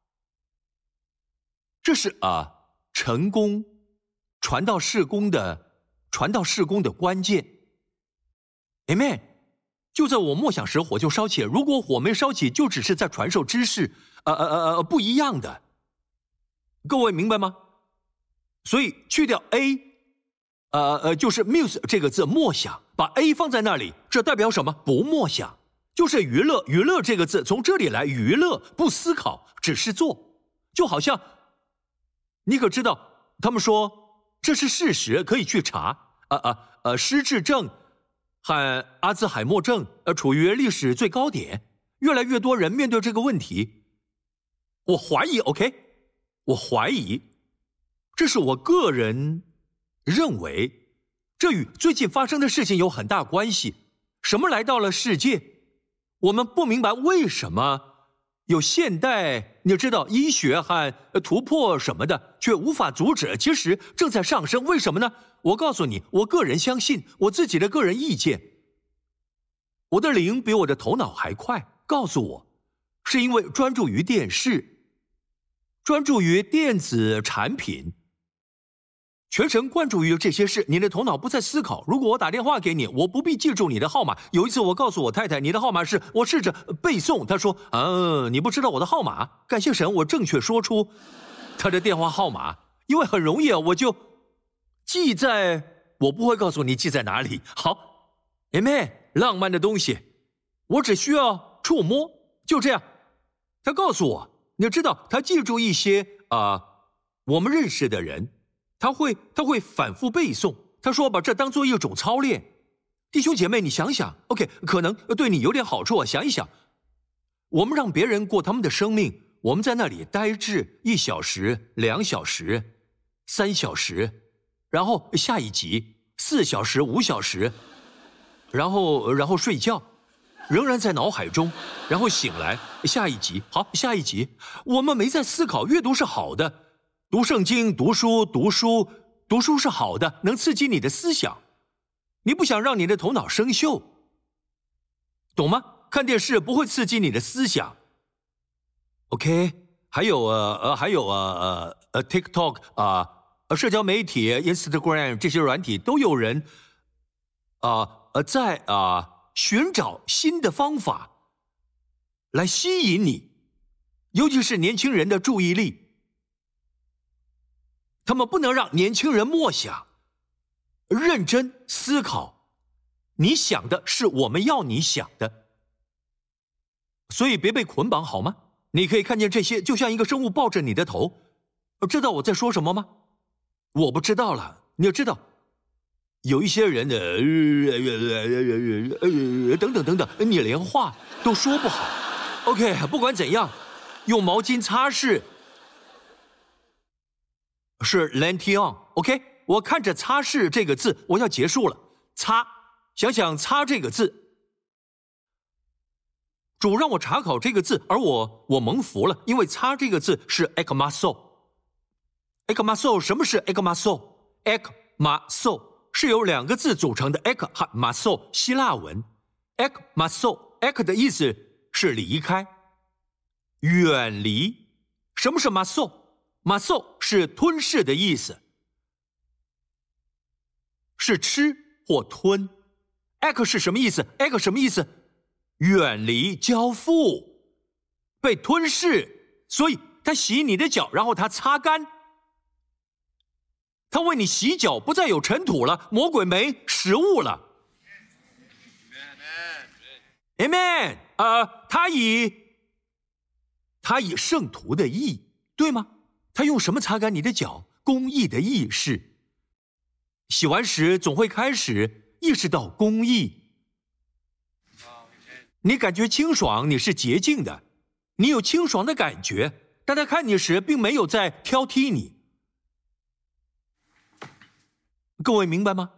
A: 这是啊，成功传道事工的传道事工的关键。Amen。就在我默想时，火就烧起。如果火没烧起，就只是在传授知识，呃呃呃呃，不一样的。各位明白吗？所以去掉 A， 呃呃，就是 muse 这个字，默想，把 A 放在那里，这代表什么？不默想，就是娱乐。娱乐这个字从这里来，娱乐，不思考，只是做，就好像。你可知道，他们说这是事实，可以去查。呃呃呃，失智症和阿兹海默症呃处于历史最高点，越来越多人面对这个问题。我怀疑 ，OK， 我怀疑，这是我个人认为，这与最近发生的事情有很大关系。什么来到了世界？我们不明白为什么。有现代，你知道医学和突破什么的，却无法阻止，其实正在上升。为什么呢？我告诉你，我个人相信，我自己的个人意见，我的灵比我的头脑还快，告诉我，是因为专注于电视，专注于电子产品，全神贯注于这些事，你的头脑不再思考。如果我打电话给你，我不必记住你的号码。有一次我告诉我太太你的号码是，我试着背诵，她说啊，你不知道我的号码？感谢神，我正确说出她的电话号码，因为很容易啊，我就记在，我不会告诉你记在哪里。好 Amen， 浪漫的东西我只需要触摸，就这样。她告诉我，你知道她记住一些啊、呃、我们认识的人，他会他会反复背诵，他说把这当做一种操练。弟兄姐妹，你想想 ，OK， 可能对你有点好处啊。想一想，我们让别人过他们的生命，我们在那里呆滞一小时、两小时、三小时，然后下一集四小时、五小时，然后然后睡觉，仍然在脑海中，然后醒来，下一集，好，下一集，我们没在思考。阅读是好的。读圣经、读书、读书、读书是好的，能刺激你的思想。你不想让你的头脑生锈，懂吗？看电视不会刺激你的思想。OK， 还有呃呃，还有呃呃 TikTok 啊、呃，社交媒体 Instagram 这些软体都有人啊呃在啊、呃、寻找新的方法来吸引你，尤其是年轻人的注意力。他们不能让年轻人默想，认真思考。你想的是我们要你想的，所以别被捆绑好吗？你可以看见这些，就像一个生物抱着你的头。知道我在说什么吗？我不知道了。你要知道，有一些人的、呃、等等等等，你连话都说不好。OK， 不管怎样，用毛巾擦拭。是 Lantion，OK， 我看着擦拭这个字，我要结束了。擦，想想擦这个字，主让我查考这个字，而我我蒙福了，因为擦这个字是 ekmaso。ekmaso 什么是 ekmaso？ekmaso 是由两个字组成的 ek 和 maso， 希腊文。ekmaso ek 的意思是离开、远离。什么是 maso？maso 是吞噬的意思，是吃或吞。ek 是什么意思 ek 什么意思？远离、交付、被吞噬。所以他洗你的脚，然后他擦干，他为你洗脚，不再有尘土了，魔鬼没食物了。 Amen。 呃，他以他以圣徒的义，对吗？他用什么擦干你的脚？公义的义是，洗完时总会开始意识到公义。 你感觉清爽，你是洁净的，你有清爽的感觉，大家看你时并没有在挑剔你。各位明白吗？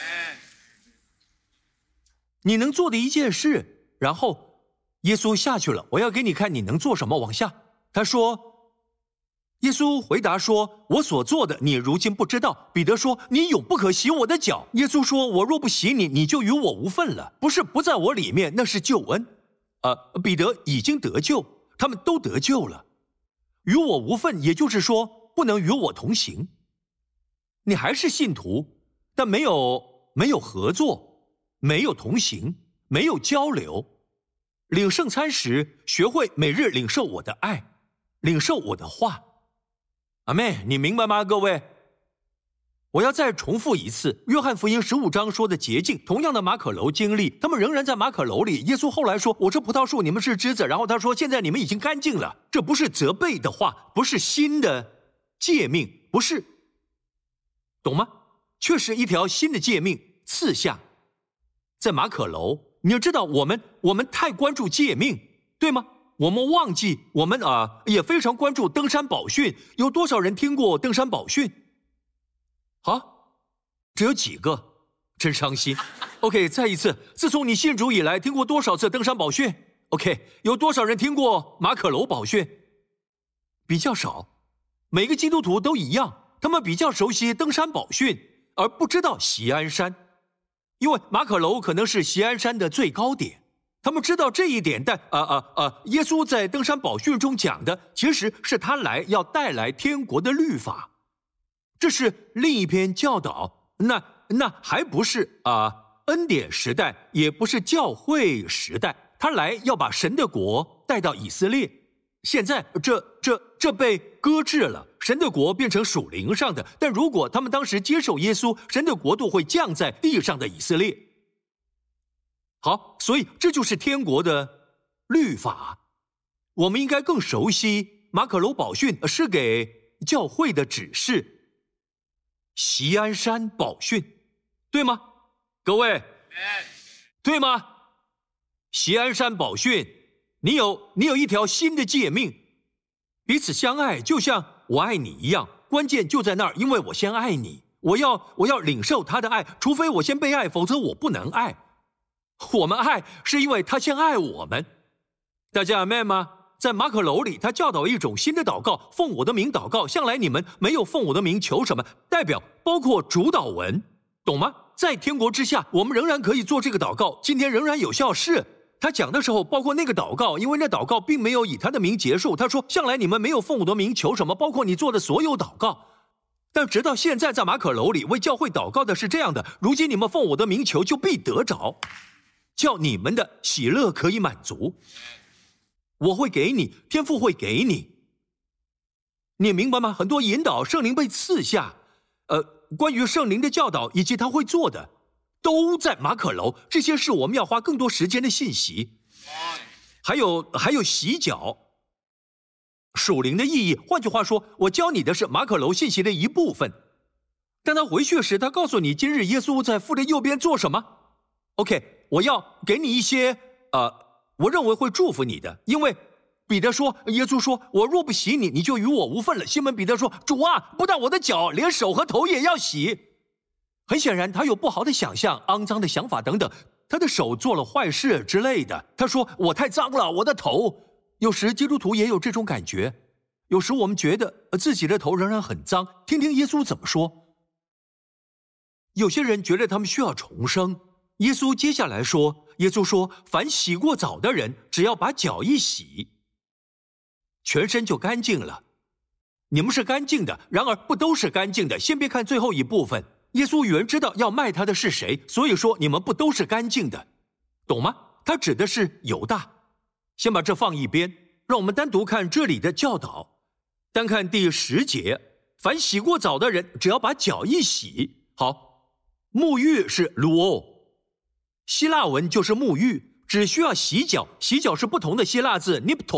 A: 你能做的一件事，然后耶稣下去了，我要给你看你能做什么。往下，他说，耶稣回答说，我所做的你如今不知道。彼得说，你永不可洗我的脚。耶稣说，我若不洗你，你就与我无分了，不是不在我里面，那是救恩。呃，彼得已经得救，他们都得救了，与我无分，也就是说不能与我同行。你还是信徒，但没有没有合作，没有同行，没有交流。领圣餐时，学会每日领受我的爱，领受我的话。阿们，你明白吗，各位？我要再重复一次，约翰福音十五章说的洁净，同样的马可楼经历，他们仍然在马可楼里。耶稣后来说，我是葡萄树，你们是枝子。然后他说，现在你们已经干净了。这不是责备的话，不是新的诫命，不是，懂吗？却是一条新的诫命赐下，在马可楼。你要知道，我们我们太关注诫命，对吗？我们忘记，我们啊也非常关注登山宝训。有多少人听过登山宝训？好，只有几个，真伤心。OK， 再一次，自从你信主以来，听过多少次登山宝训 ？OK， 有多少人听过马可楼宝训？比较少。每个基督徒都一样，他们比较熟悉登山宝训，而不知道锡安山，因为马可楼可能是锡安山的最高点。他们知道这一点，但啊啊啊，耶稣在登山宝训中讲的，其实是他来要带来天国的律法。这是另一篇教导，那那还不是啊恩典时代，也不是教会时代，他来要把神的国带到以色列。现在这这这被搁置了，神的国变成属灵上的。但如果他们当时接受耶稣，神的国度会降在地上的以色列。好，所以这就是天国的律法。我们应该更熟悉马可楼宝训是给教会的指示。锡安山宝训，对吗？各位，对吗？锡安山宝训，你有你有一条新的诫命，彼此相爱，就像我爱你一样。关键就在那儿，因为我先爱你，我要我要领受他的爱，除非我先被爱，否则我不能爱。我们爱是因为他先爱我们。大家阿们吗？在马可楼里，他教导一种新的祷告，奉我的名祷告。向来你们没有奉我的名求什么，代表包括主祷文，懂吗？在天国之下，我们仍然可以做这个祷告，今天仍然有效。是他讲的时候，包括那个祷告，因为那祷告并没有以他的名结束。他说，向来你们没有奉我的名求什么，包括你做的所有祷告。但直到现在，在马可楼里为教会祷告的是这样的：如今你们奉我的名求，就必得着，叫你们的喜乐可以满足。我会给你，天父会给你，你明白吗？很多引导圣灵被赐下，呃，关于圣灵的教导以及他会做的，都在马可楼。这些是我们要花更多时间的信息。还有还有洗脚，属灵的意义。换句话说，我教你的是马可楼信息的一部分。当他回去时，他告诉你，今日耶稣在父的右边做什么 ？OK， 我要给你一些呃。我认为会祝福你的，因为彼得说，耶稣说，我若不洗你，你就与我无分了。西门彼得说，主啊，不但我的脚，连手和头也要洗。很显然，他有不好的想象、肮脏的想法等等，他的手做了坏事之类的。他说，我太脏了，我的头。有时基督徒也有这种感觉，有时我们觉得自己的头仍然很脏。听听耶稣怎么说。有些人觉得他们需要重生。耶稣接下来说，耶稣说，凡洗过澡的人，只要把脚一洗，全身就干净了。你们是干净的，然而不都是干净的。先别看最后一部分，耶稣原知道要卖他的是谁，所以说你们不都是干净的，懂吗？他指的是犹大。先把这放一边，让我们单独看这里的教导。单看第十节，凡洗过澡的人，只要把脚一洗。好，沐浴是撸欧，希腊文就是沐浴，只需要洗脚。洗脚是不同的希腊字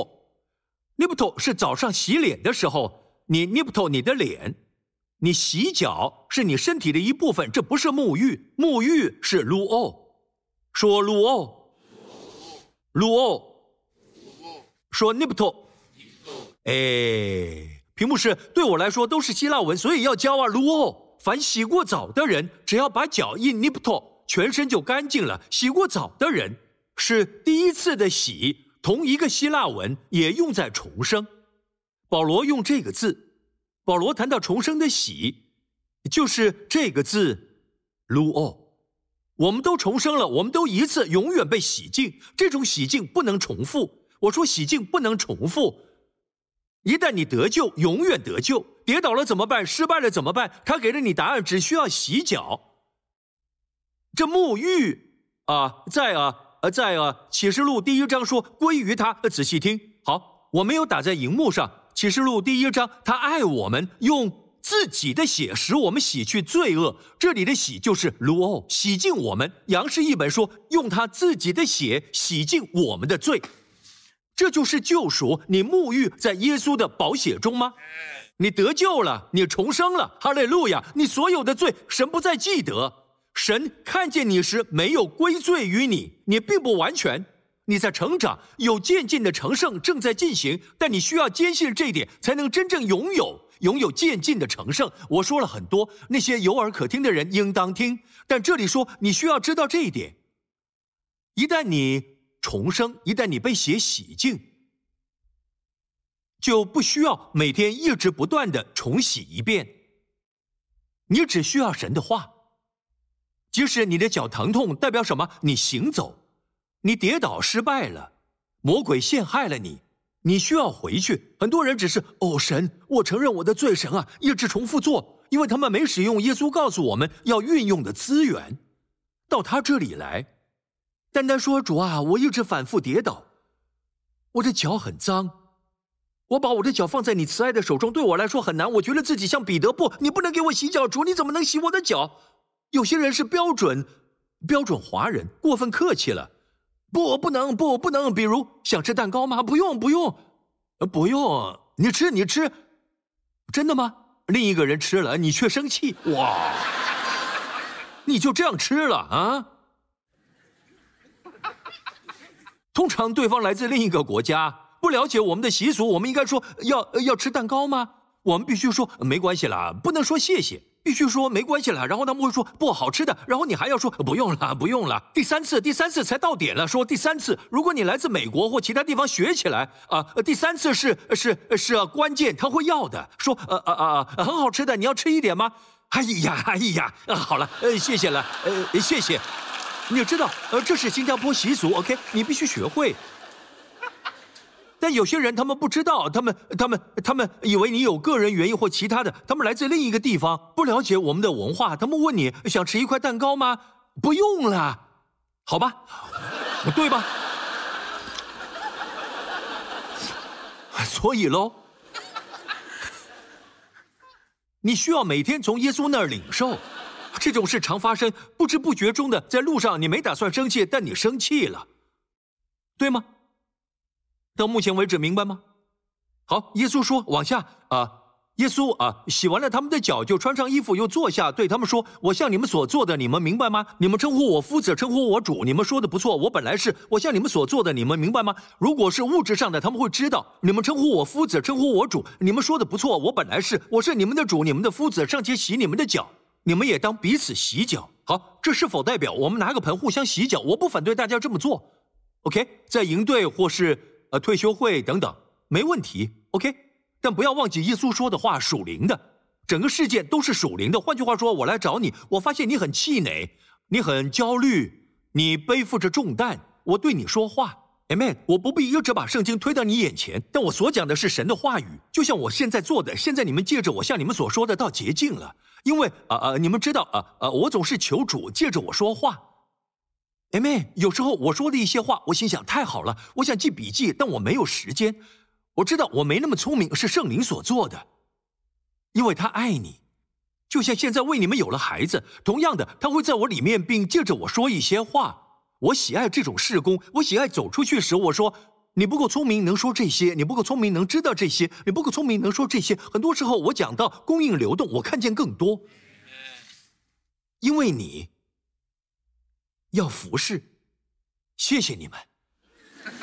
A: nipto，nipto 是早上洗脸的时候，你 nipto 你的脸，你洗脚是你身体的一部分，这不是沐浴。沐浴是撸欧，说撸欧， 鲁欧，说 nipto。哎，屏幕师对我来说都是希腊文，所以要教啊。鲁欧，凡洗过澡的人，只要把脚一 nipto， 全身就干净了。洗过澡的人是第一次的洗，同一个希腊文也用在重生。保罗用这个字，保罗谈到重生的洗，就是这个字 luo。我们都重生了，我们都一次永远被洗净，这种洗净不能重复。我说洗净不能重复。一旦你得救，永远得救。跌倒了怎么办？失败了怎么办？他给了你答案，只需要洗脚。这沐浴啊，在啊，在啊，启示录第一章说归于他。仔细听，好，我没有打在荧幕上。启示录第一章，他爱我们，用自己的血使我们洗去罪恶。这里的洗就是luo，洗净我们。杨氏译本说，用他自己的血洗净我们的罪。这就是救赎。你沐浴在耶稣的宝血中吗？你得救了，你重生了，哈利路亚！你所有的罪，神不再记得。神看见你时，没有归罪于你，你并不完全，你在成长，有渐进的成圣正在进行，但你需要坚信这一点，才能真正拥有拥有渐进的成圣。我说了很多，那些有耳可听的人应当听，但这里说你需要知道这一点。一旦你重生，一旦你被血洗净，就不需要每天一直不断的重洗一遍。你只需要神的话。即使你的脚疼痛，代表什么？你行走，你跌倒失败了，魔鬼陷害了你，你需要回去。很多人只是哦，神，我承认我的罪，神啊，一直重复做，因为他们没使用耶稣告诉我们要运用的资源，到他这里来。单单说主啊，我一直反复跌倒，我的脚很脏，我把我的脚放在你慈爱的手中，对我来说很难，我觉得自己像彼得，不，你不能给我洗脚，主，你怎么能洗我的脚？有些人是标准标准华人，过分客气了，不不能不不能，比如想吃蛋糕吗？不用不用不用，你吃你吃，真的吗？另一个人吃了，你却生气，哇，你就这样吃了啊？通常对方来自另一个国家，不了解我们的习俗，我们应该说要要吃蛋糕吗？我们必须说没关系啦，不能说谢谢，必须说没关系啦。然后他们会说不好吃的，然后你还要说不用了不用了。第三次第三次才到点了，说第三次，如果你来自美国或其他地方学起来啊，第三次是是是、啊、关键，他会要的。说呃呃呃很好吃的，你要吃一点吗？哎呀哎呀，啊、好了，呃谢谢了，呃谢谢。你知道，呃这是新加坡习俗 ，OK， 你必须学会。但有些人他们不知道，他们他们他们以为你有个人原因或其他的，他们来自另一个地方，不了解我们的文化，他们问你想吃一块蛋糕吗？不用了，好吧，对吧？所以喽，你需要每天从耶稣那儿领受，这种事常发生，不知不觉中的，在路上你没打算生气，但你生气了，对吗？到目前为止明白吗？好，耶稣说往下啊，耶稣啊洗完了他们的脚，就穿上衣服，又坐下，对他们说：“我向你们所做的，你们明白吗？你们称呼我夫子，称呼我主，你们说的不错。我本来是我向你们所做的，你们明白吗？如果是物质上的，他们会知道。你们称呼我夫子，称呼我主，你们说的不错。我本来是我是你们的主，你们的夫子，尚且洗你们的脚，你们也当彼此洗脚。好，这是否代表我们拿个盆互相洗脚？我不反对大家这么做。OK， 在营队或是。”呃，退休会等等，没问题 ，OK， 但不要忘记耶稣说的话，属灵的，整个事件都是属灵的。换句话说，我来找你，我发现你很气馁，你很焦虑，你背负着重担，我对你说话 ，Amen。我不必一直把圣经推到你眼前，但我所讲的是神的话语，就像我现在做的。现在你们借着我向你们所说的到洁净了，因为啊啊、呃，你们知道啊啊、呃呃，我总是求主借着我说话。Amen。有时候我说的一些话，我心想太好了，我想记笔记，但我没有时间。我知道我没那么聪明，是圣灵所做的，因为他爱你，就像现在为你们有了孩子，同样的，他会在我里面，并借着我说一些话。我喜爱这种事工，我喜爱走出去时，我说你不够聪明能说这些，你不够聪明能知道这些，你不够聪明能说这些。很多时候我讲到供应流动，我看见更多，因为你要服侍，谢谢你们。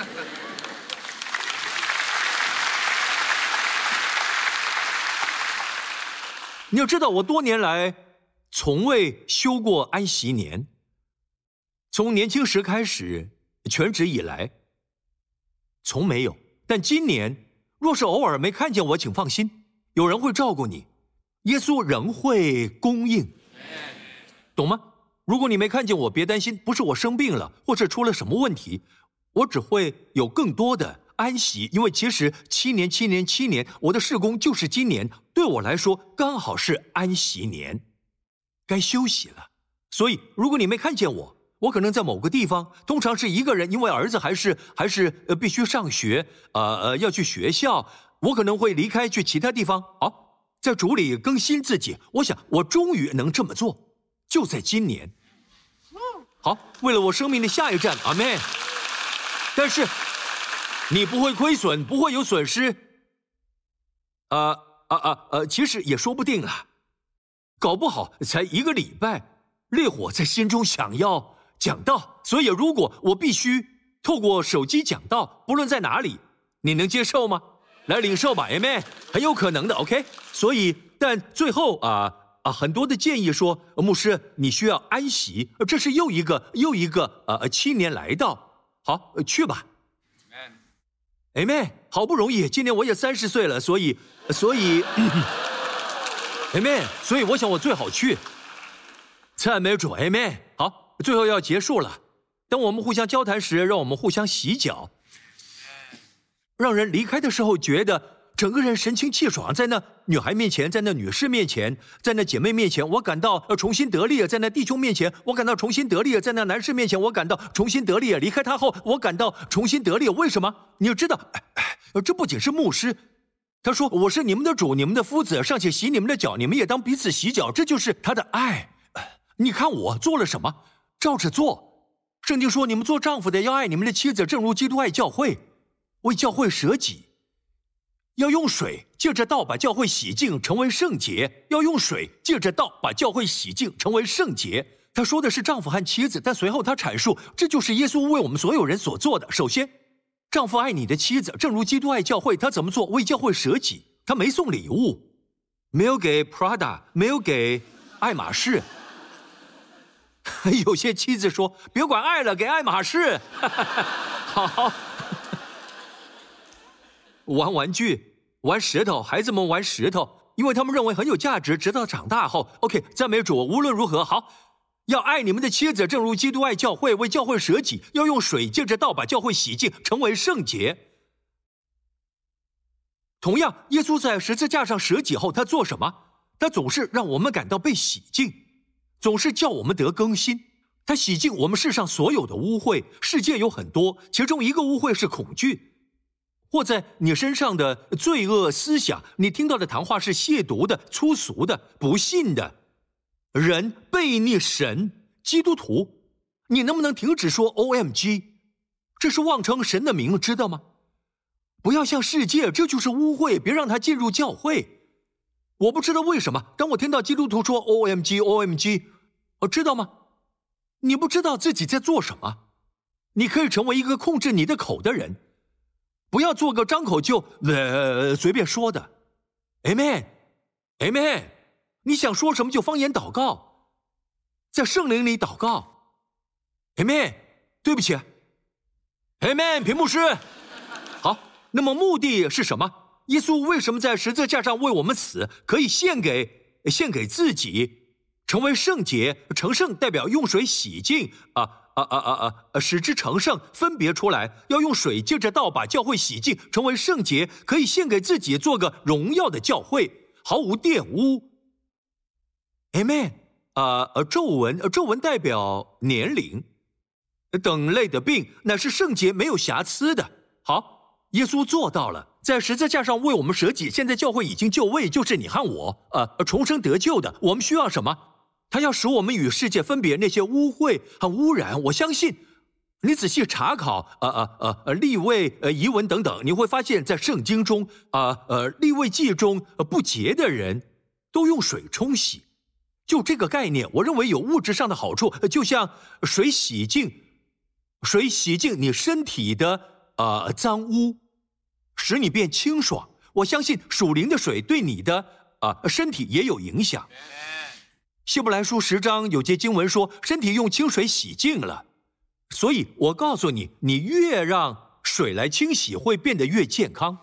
A: 你要知道，我多年来从未休过安息年，从年轻时开始，全职以来，从没有。但今年，若是偶尔没看见我，请放心，有人会照顾你，耶稣仍会供应，懂吗？如果你没看见我，别担心，不是我生病了，或是出了什么问题，我只会有更多的安息，因为其实七年七年七年，我的事工就是今年，对我来说刚好是安息年，该休息了。所以如果你没看见我，我可能在某个地方，通常是一个人，因为儿子还是还是呃必须上学，呃呃要去学校，我可能会离开去其他地方。好，在主里更新自己，我想我终于能这么做，就在今年。好，为了我生命的下一站，阿们。但是你不会亏损，不会有损失。啊啊啊呃，其实也说不定啊，搞不好才一个礼拜，烈火在心中想要讲道，所以如果我必须透过手机讲道，不论在哪里，你能接受吗？来领受吧 ，Amen， 很有可能的 ，OK。所以，但最后啊啊，很多的建议说，牧师你需要安息，这是又一个又一个呃七年来到，好去吧 ，Amen， 好不容易，今年我也三十岁了，所以所以、嗯、，Amen， 所以我想我最好去，赞美主 ，Amen。好，最后要结束了。当我们互相交谈时，让我们互相洗脚，让人离开的时候觉得整个人神清气爽。在那女孩面前，在那女士面前，在那姐妹面前，我感到重新得力；在那弟兄面前，我感到重新得力；在那男士面前，我感到重新得力。离开他后，我感到重新得力。为什么？你要知道，这不仅是牧师，他说我是你们的主，你们的夫子，尚且洗你们的脚，你们也当彼此洗脚，这就是他的爱。你看我做了什么？照着做。圣经说，你们做丈夫的要爱你们的妻子，正如基督爱教会，为教会舍己。要用水借着道把教会洗净，成为圣洁。要用水借着道把教会洗净，成为圣洁。他说的是丈夫和妻子，但随后他阐述，这就是耶稣为我们所有人所做的。首先，丈夫爱你的妻子，正如基督爱教会。他怎么做？为教会舍己。他没送礼物，没有给 Prada， 没有给爱马仕。有些妻子说，别管爱了，给爱马仕。好，玩玩具，玩石头，孩子们玩石头，因为他们认为很有价值，直到长大后 OK， 赞美主。无论如何，好，要爱你们的妻子，正如基督爱教会，为教会舍己。要用水借着道把教会洗净，成为圣洁。同样，耶稣在十字架上舍己后，他做什么？他总是让我们感到被洗净，总是叫我们得更新。他洗净我们世上所有的污秽。世界有很多，其中一个污秽是恐惧，或在你身上的罪恶思想。你听到的谈话是亵渎的、粗俗的、不信的人，悖逆神。基督徒，你能不能停止说 O M G？ 这是妄称神的名，知道吗？不要像世界，这就是污秽，别让它进入教会。我不知道为什么，当我听到基督徒说 O M G O M G， 我知道吗？你不知道自己在做什么。你可以成为一个控制你的口的人，不要做个张口就呃随便说的。 Amen Amen， 你想说什么就方言祷告，在圣灵里祷告。 Amen， 对不起 Amen， 屏幕师。好，那么目的是什么？耶稣为什么在十字架上为我们死？可以献给献给自己，成为圣洁。成圣代表用水洗净啊啊啊啊啊，使之成圣，分别出来。要用水借着道把教会洗净，成为圣洁，可以献给自己，做个荣耀的教会，毫无玷污。Amen。啊呃，皱纹，皱纹代表年龄等类的病，乃是圣洁没有瑕疵的。好，耶稣做到了。在十字架上为我们舍己，现在教会已经就位，就是你和我，呃，重生得救的。我们需要什么？他要使我们与世界分别那些污秽和污染。我相信，你仔细查考，呃呃呃，利未、呃遗文等等，你会发现在圣经中，啊 呃, 呃利未记中，呃不洁的人都用水冲洗。就这个概念，我认为有物质上的好处，就像水洗净，水洗净你身体的呃脏污，使你变清爽。我相信属灵的水对你的啊，身体也有影响。希伯来书十章有节经文说，身体用清水洗净了，所以我告诉你，你越让水来清洗，会变得越健康。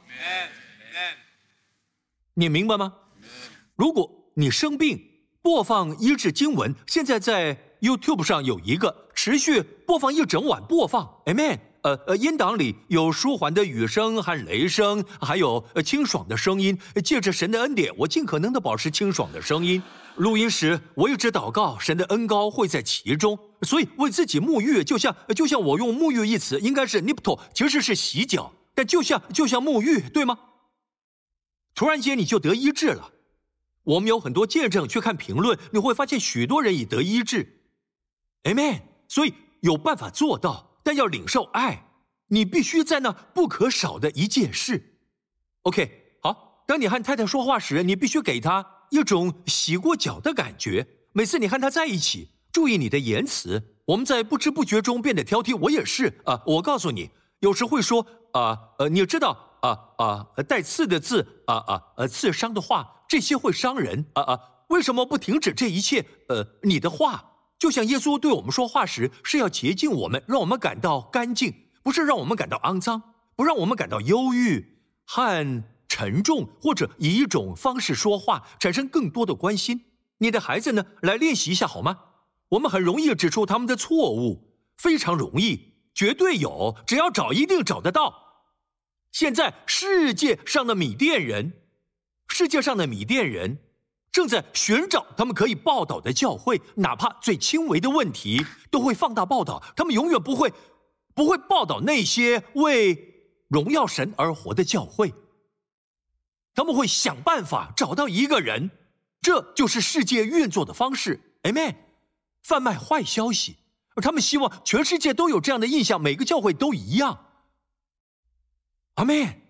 A: 你明白吗？如果你生病，播放医治经文，现在在 YouTube 上有一个持续播放一整晚播放 ，Amen。呃呃，音档里有舒缓的雨声和雷声，还有呃清爽的声音。借着神的恩典，我尽可能的保持清爽的声音。录音时，我一直祷告，神的恩膏会在其中。所以为自己沐浴，就像就像我用沐浴一词，应该是 nipto， 其实是洗脚，但就像就像沐浴，对吗？突然间你就得医治了。我们有很多见证，去看评论，你会发现许多人已得医治 ，Amen。所以有办法做到，但要领受爱，你必须在那不可少的一件事。OK， 好，当你和太太说话时，你必须给她一种洗过脚的感觉。每次你和她在一起，注意你的言辞。我们在不知不觉中变得挑剔，我也是啊。我告诉你，有时会说啊呃，你知道。啊啊，带刺的字啊啊呃，刺伤的话，这些会伤人啊啊！为什么不停止这一切？呃，你的话就像耶稣对我们说话时，是要洁净我们，让我们感到干净，不是让我们感到肮脏，不让我们感到忧郁和沉重，或者以一种方式说话，产生更多的关心。你的孩子呢，来练习一下好吗？我们很容易指出他们的错误，非常容易，绝对有，只要找一定找得到。现在世界上的米甸人，世界上的米甸人正在寻找他们可以报道的教会，哪怕最轻微的问题都会放大报道。他们永远不会不会报道那些为荣耀神而活的教会。他们会想办法找到一个人，这就是世界运作的方式。Amen。贩卖坏消息，而他们希望全世界都有这样的印象，每个教会都一样。阿们，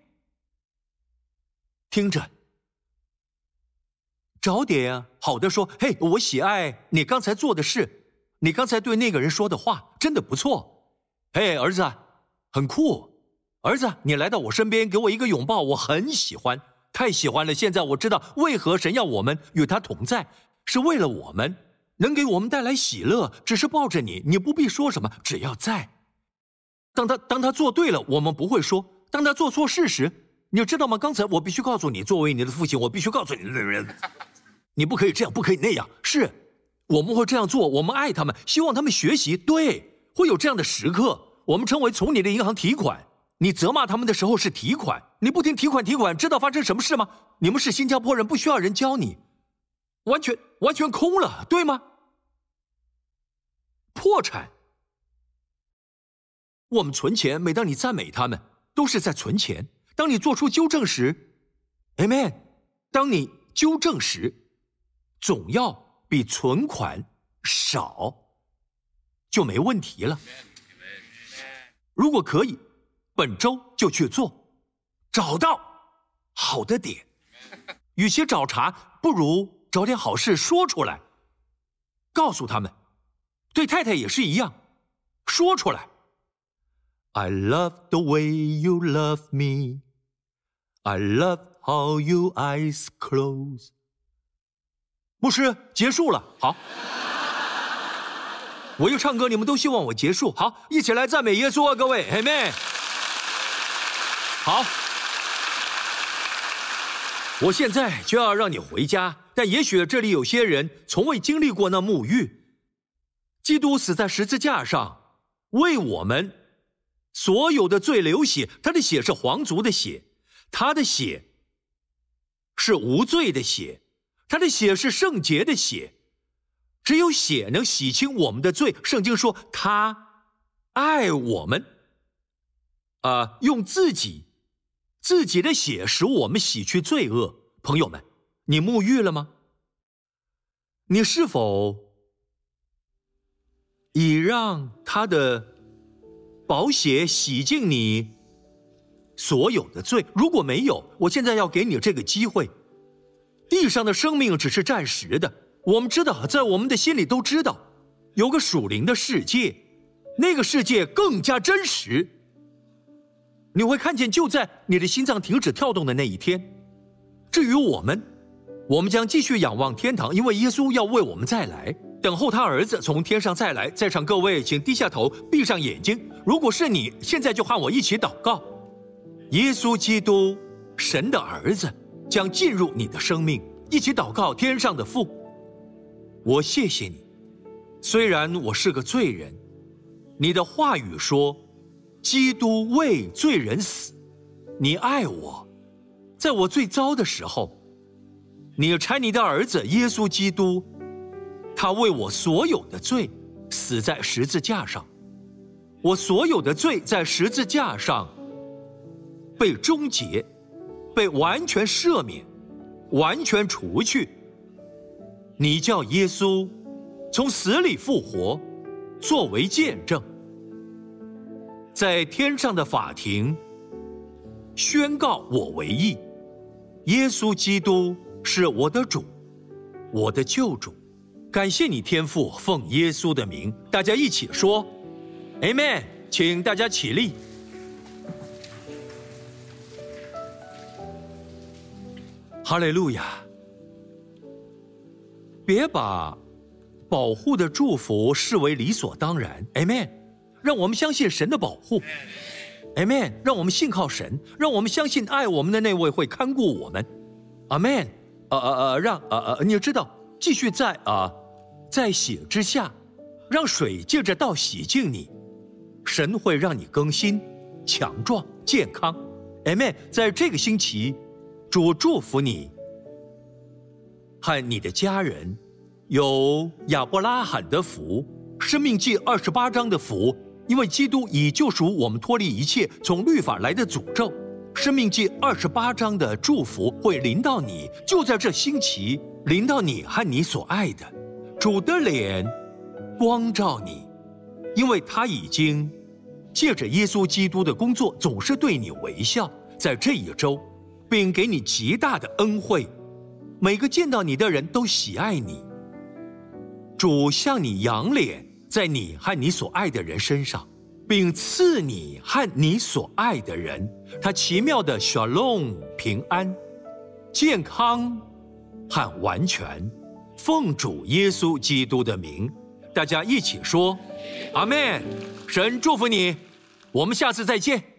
A: 听着，找点好的说，嘿，我喜爱你刚才做的事，你刚才对那个人说的话真的不错。嘿，儿子，很酷。儿子，你来到我身边，给我一个拥抱，我很喜欢，太喜欢了。现在我知道为何神要我们与他同在，是为了我们能给我们带来喜乐。只是抱着你，你不必说什么，只要在。当他当他做对了，我们不会说。当他做错事时，你知道吗？刚才我必须告诉你，作为你的父亲，我必须告诉你，你不可以这样，不可以那样。是，我们会这样做，我们爱他们，希望他们学习。对，会有这样的时刻，我们称为从你的银行提款。你责骂他们的时候是提款，你不停提款提款，知道发生什么事吗？你们是新加坡人，不需要人教你，完全完全空了，对吗？破产。我们存钱，每当你赞美他们，都是在存钱。当你做出纠正时 ，Amen。当你纠正时，总要比存款少，就没问题了。如果可以，本周就去做，找到好的点。与其找茬，不如找点好事说出来，告诉他们。对太太也是一样，说出来。I love the way you love me. I love how your eyes close. 牧师，结束了。好，我一唱歌，你们都希望我结束。好，一起来赞美耶稣啊，各位 Amen。 好，我现在就要让你回家，但也许这里有些人从未经历过那沐浴。基督死在十字架上，为我们所有的罪流血，他的血是皇族的血，他的血是无罪的血，他的血是圣洁的血，只有血能洗清我们的罪。圣经说他爱我们，啊、呃，用自己自己的血使我们洗去罪恶。朋友们，你沐浴了吗？你是否已让他的宝血洗净你所有的罪？如果没有，我现在要给你这个机会。地上的生命只是暂时的，我们知道，在我们的心里都知道，有个属灵的世界，那个世界更加真实。你会看见就在你的心脏停止跳动的那一天。至于我们， 我们将继续仰望天堂，因为耶稣要为我们再来，等候他儿子从天上再来。在场各位，请低下头，闭上眼睛。如果是你，现在就和我一起祷告。耶稣基督，神的儿子，将进入你的生命。一起祷告，天上的父，我谢谢你，虽然我是个罪人，你的话语说，基督为罪人死，你爱我，在我最糟的时候，你差你的儿子耶稣基督，他为我所有的罪死在十字架上，我所有的罪在十字架上被终结，被完全赦免，完全除去。你叫耶稣从死里复活，作为见证，在天上的法庭宣告我为义。耶稣基督是我的主，我的救主。感谢你天父，奉耶稣的名，大家一起说 Amen。 请大家起立。哈利路亚。别把保护的祝福视为理所当然。 Amen。 让我们相信神的保护。 Amen。 让我们信靠神，让我们相信爱我们的那位会看顾我们。 Amen。 呃呃呃，让呃呃，你知道，继续在啊、呃，在血之下，让水借着道洗净你，神会让你更新、强壮、健康。 Amen。 在这个星期，主祝福你和你的家人有亚伯拉罕的福，生命记二十八章的福，因为基督已救赎我们脱离一切从律法来的诅咒。生命记二十八章的祝福会临到你，就在这星期临到你和你所爱的。主的脸光照你，因为他已经借着耶稣基督的工作总是对你微笑，在这一周并给你极大的恩惠，每个见到你的人都喜爱你。主向你扬脸，在你和你所爱的人身上，并赐你和你所爱的人他奇妙的 Shalom 平安、健康和完全。奉主耶稣基督的名，大家一起说阿们。神祝福你，我们下次再见。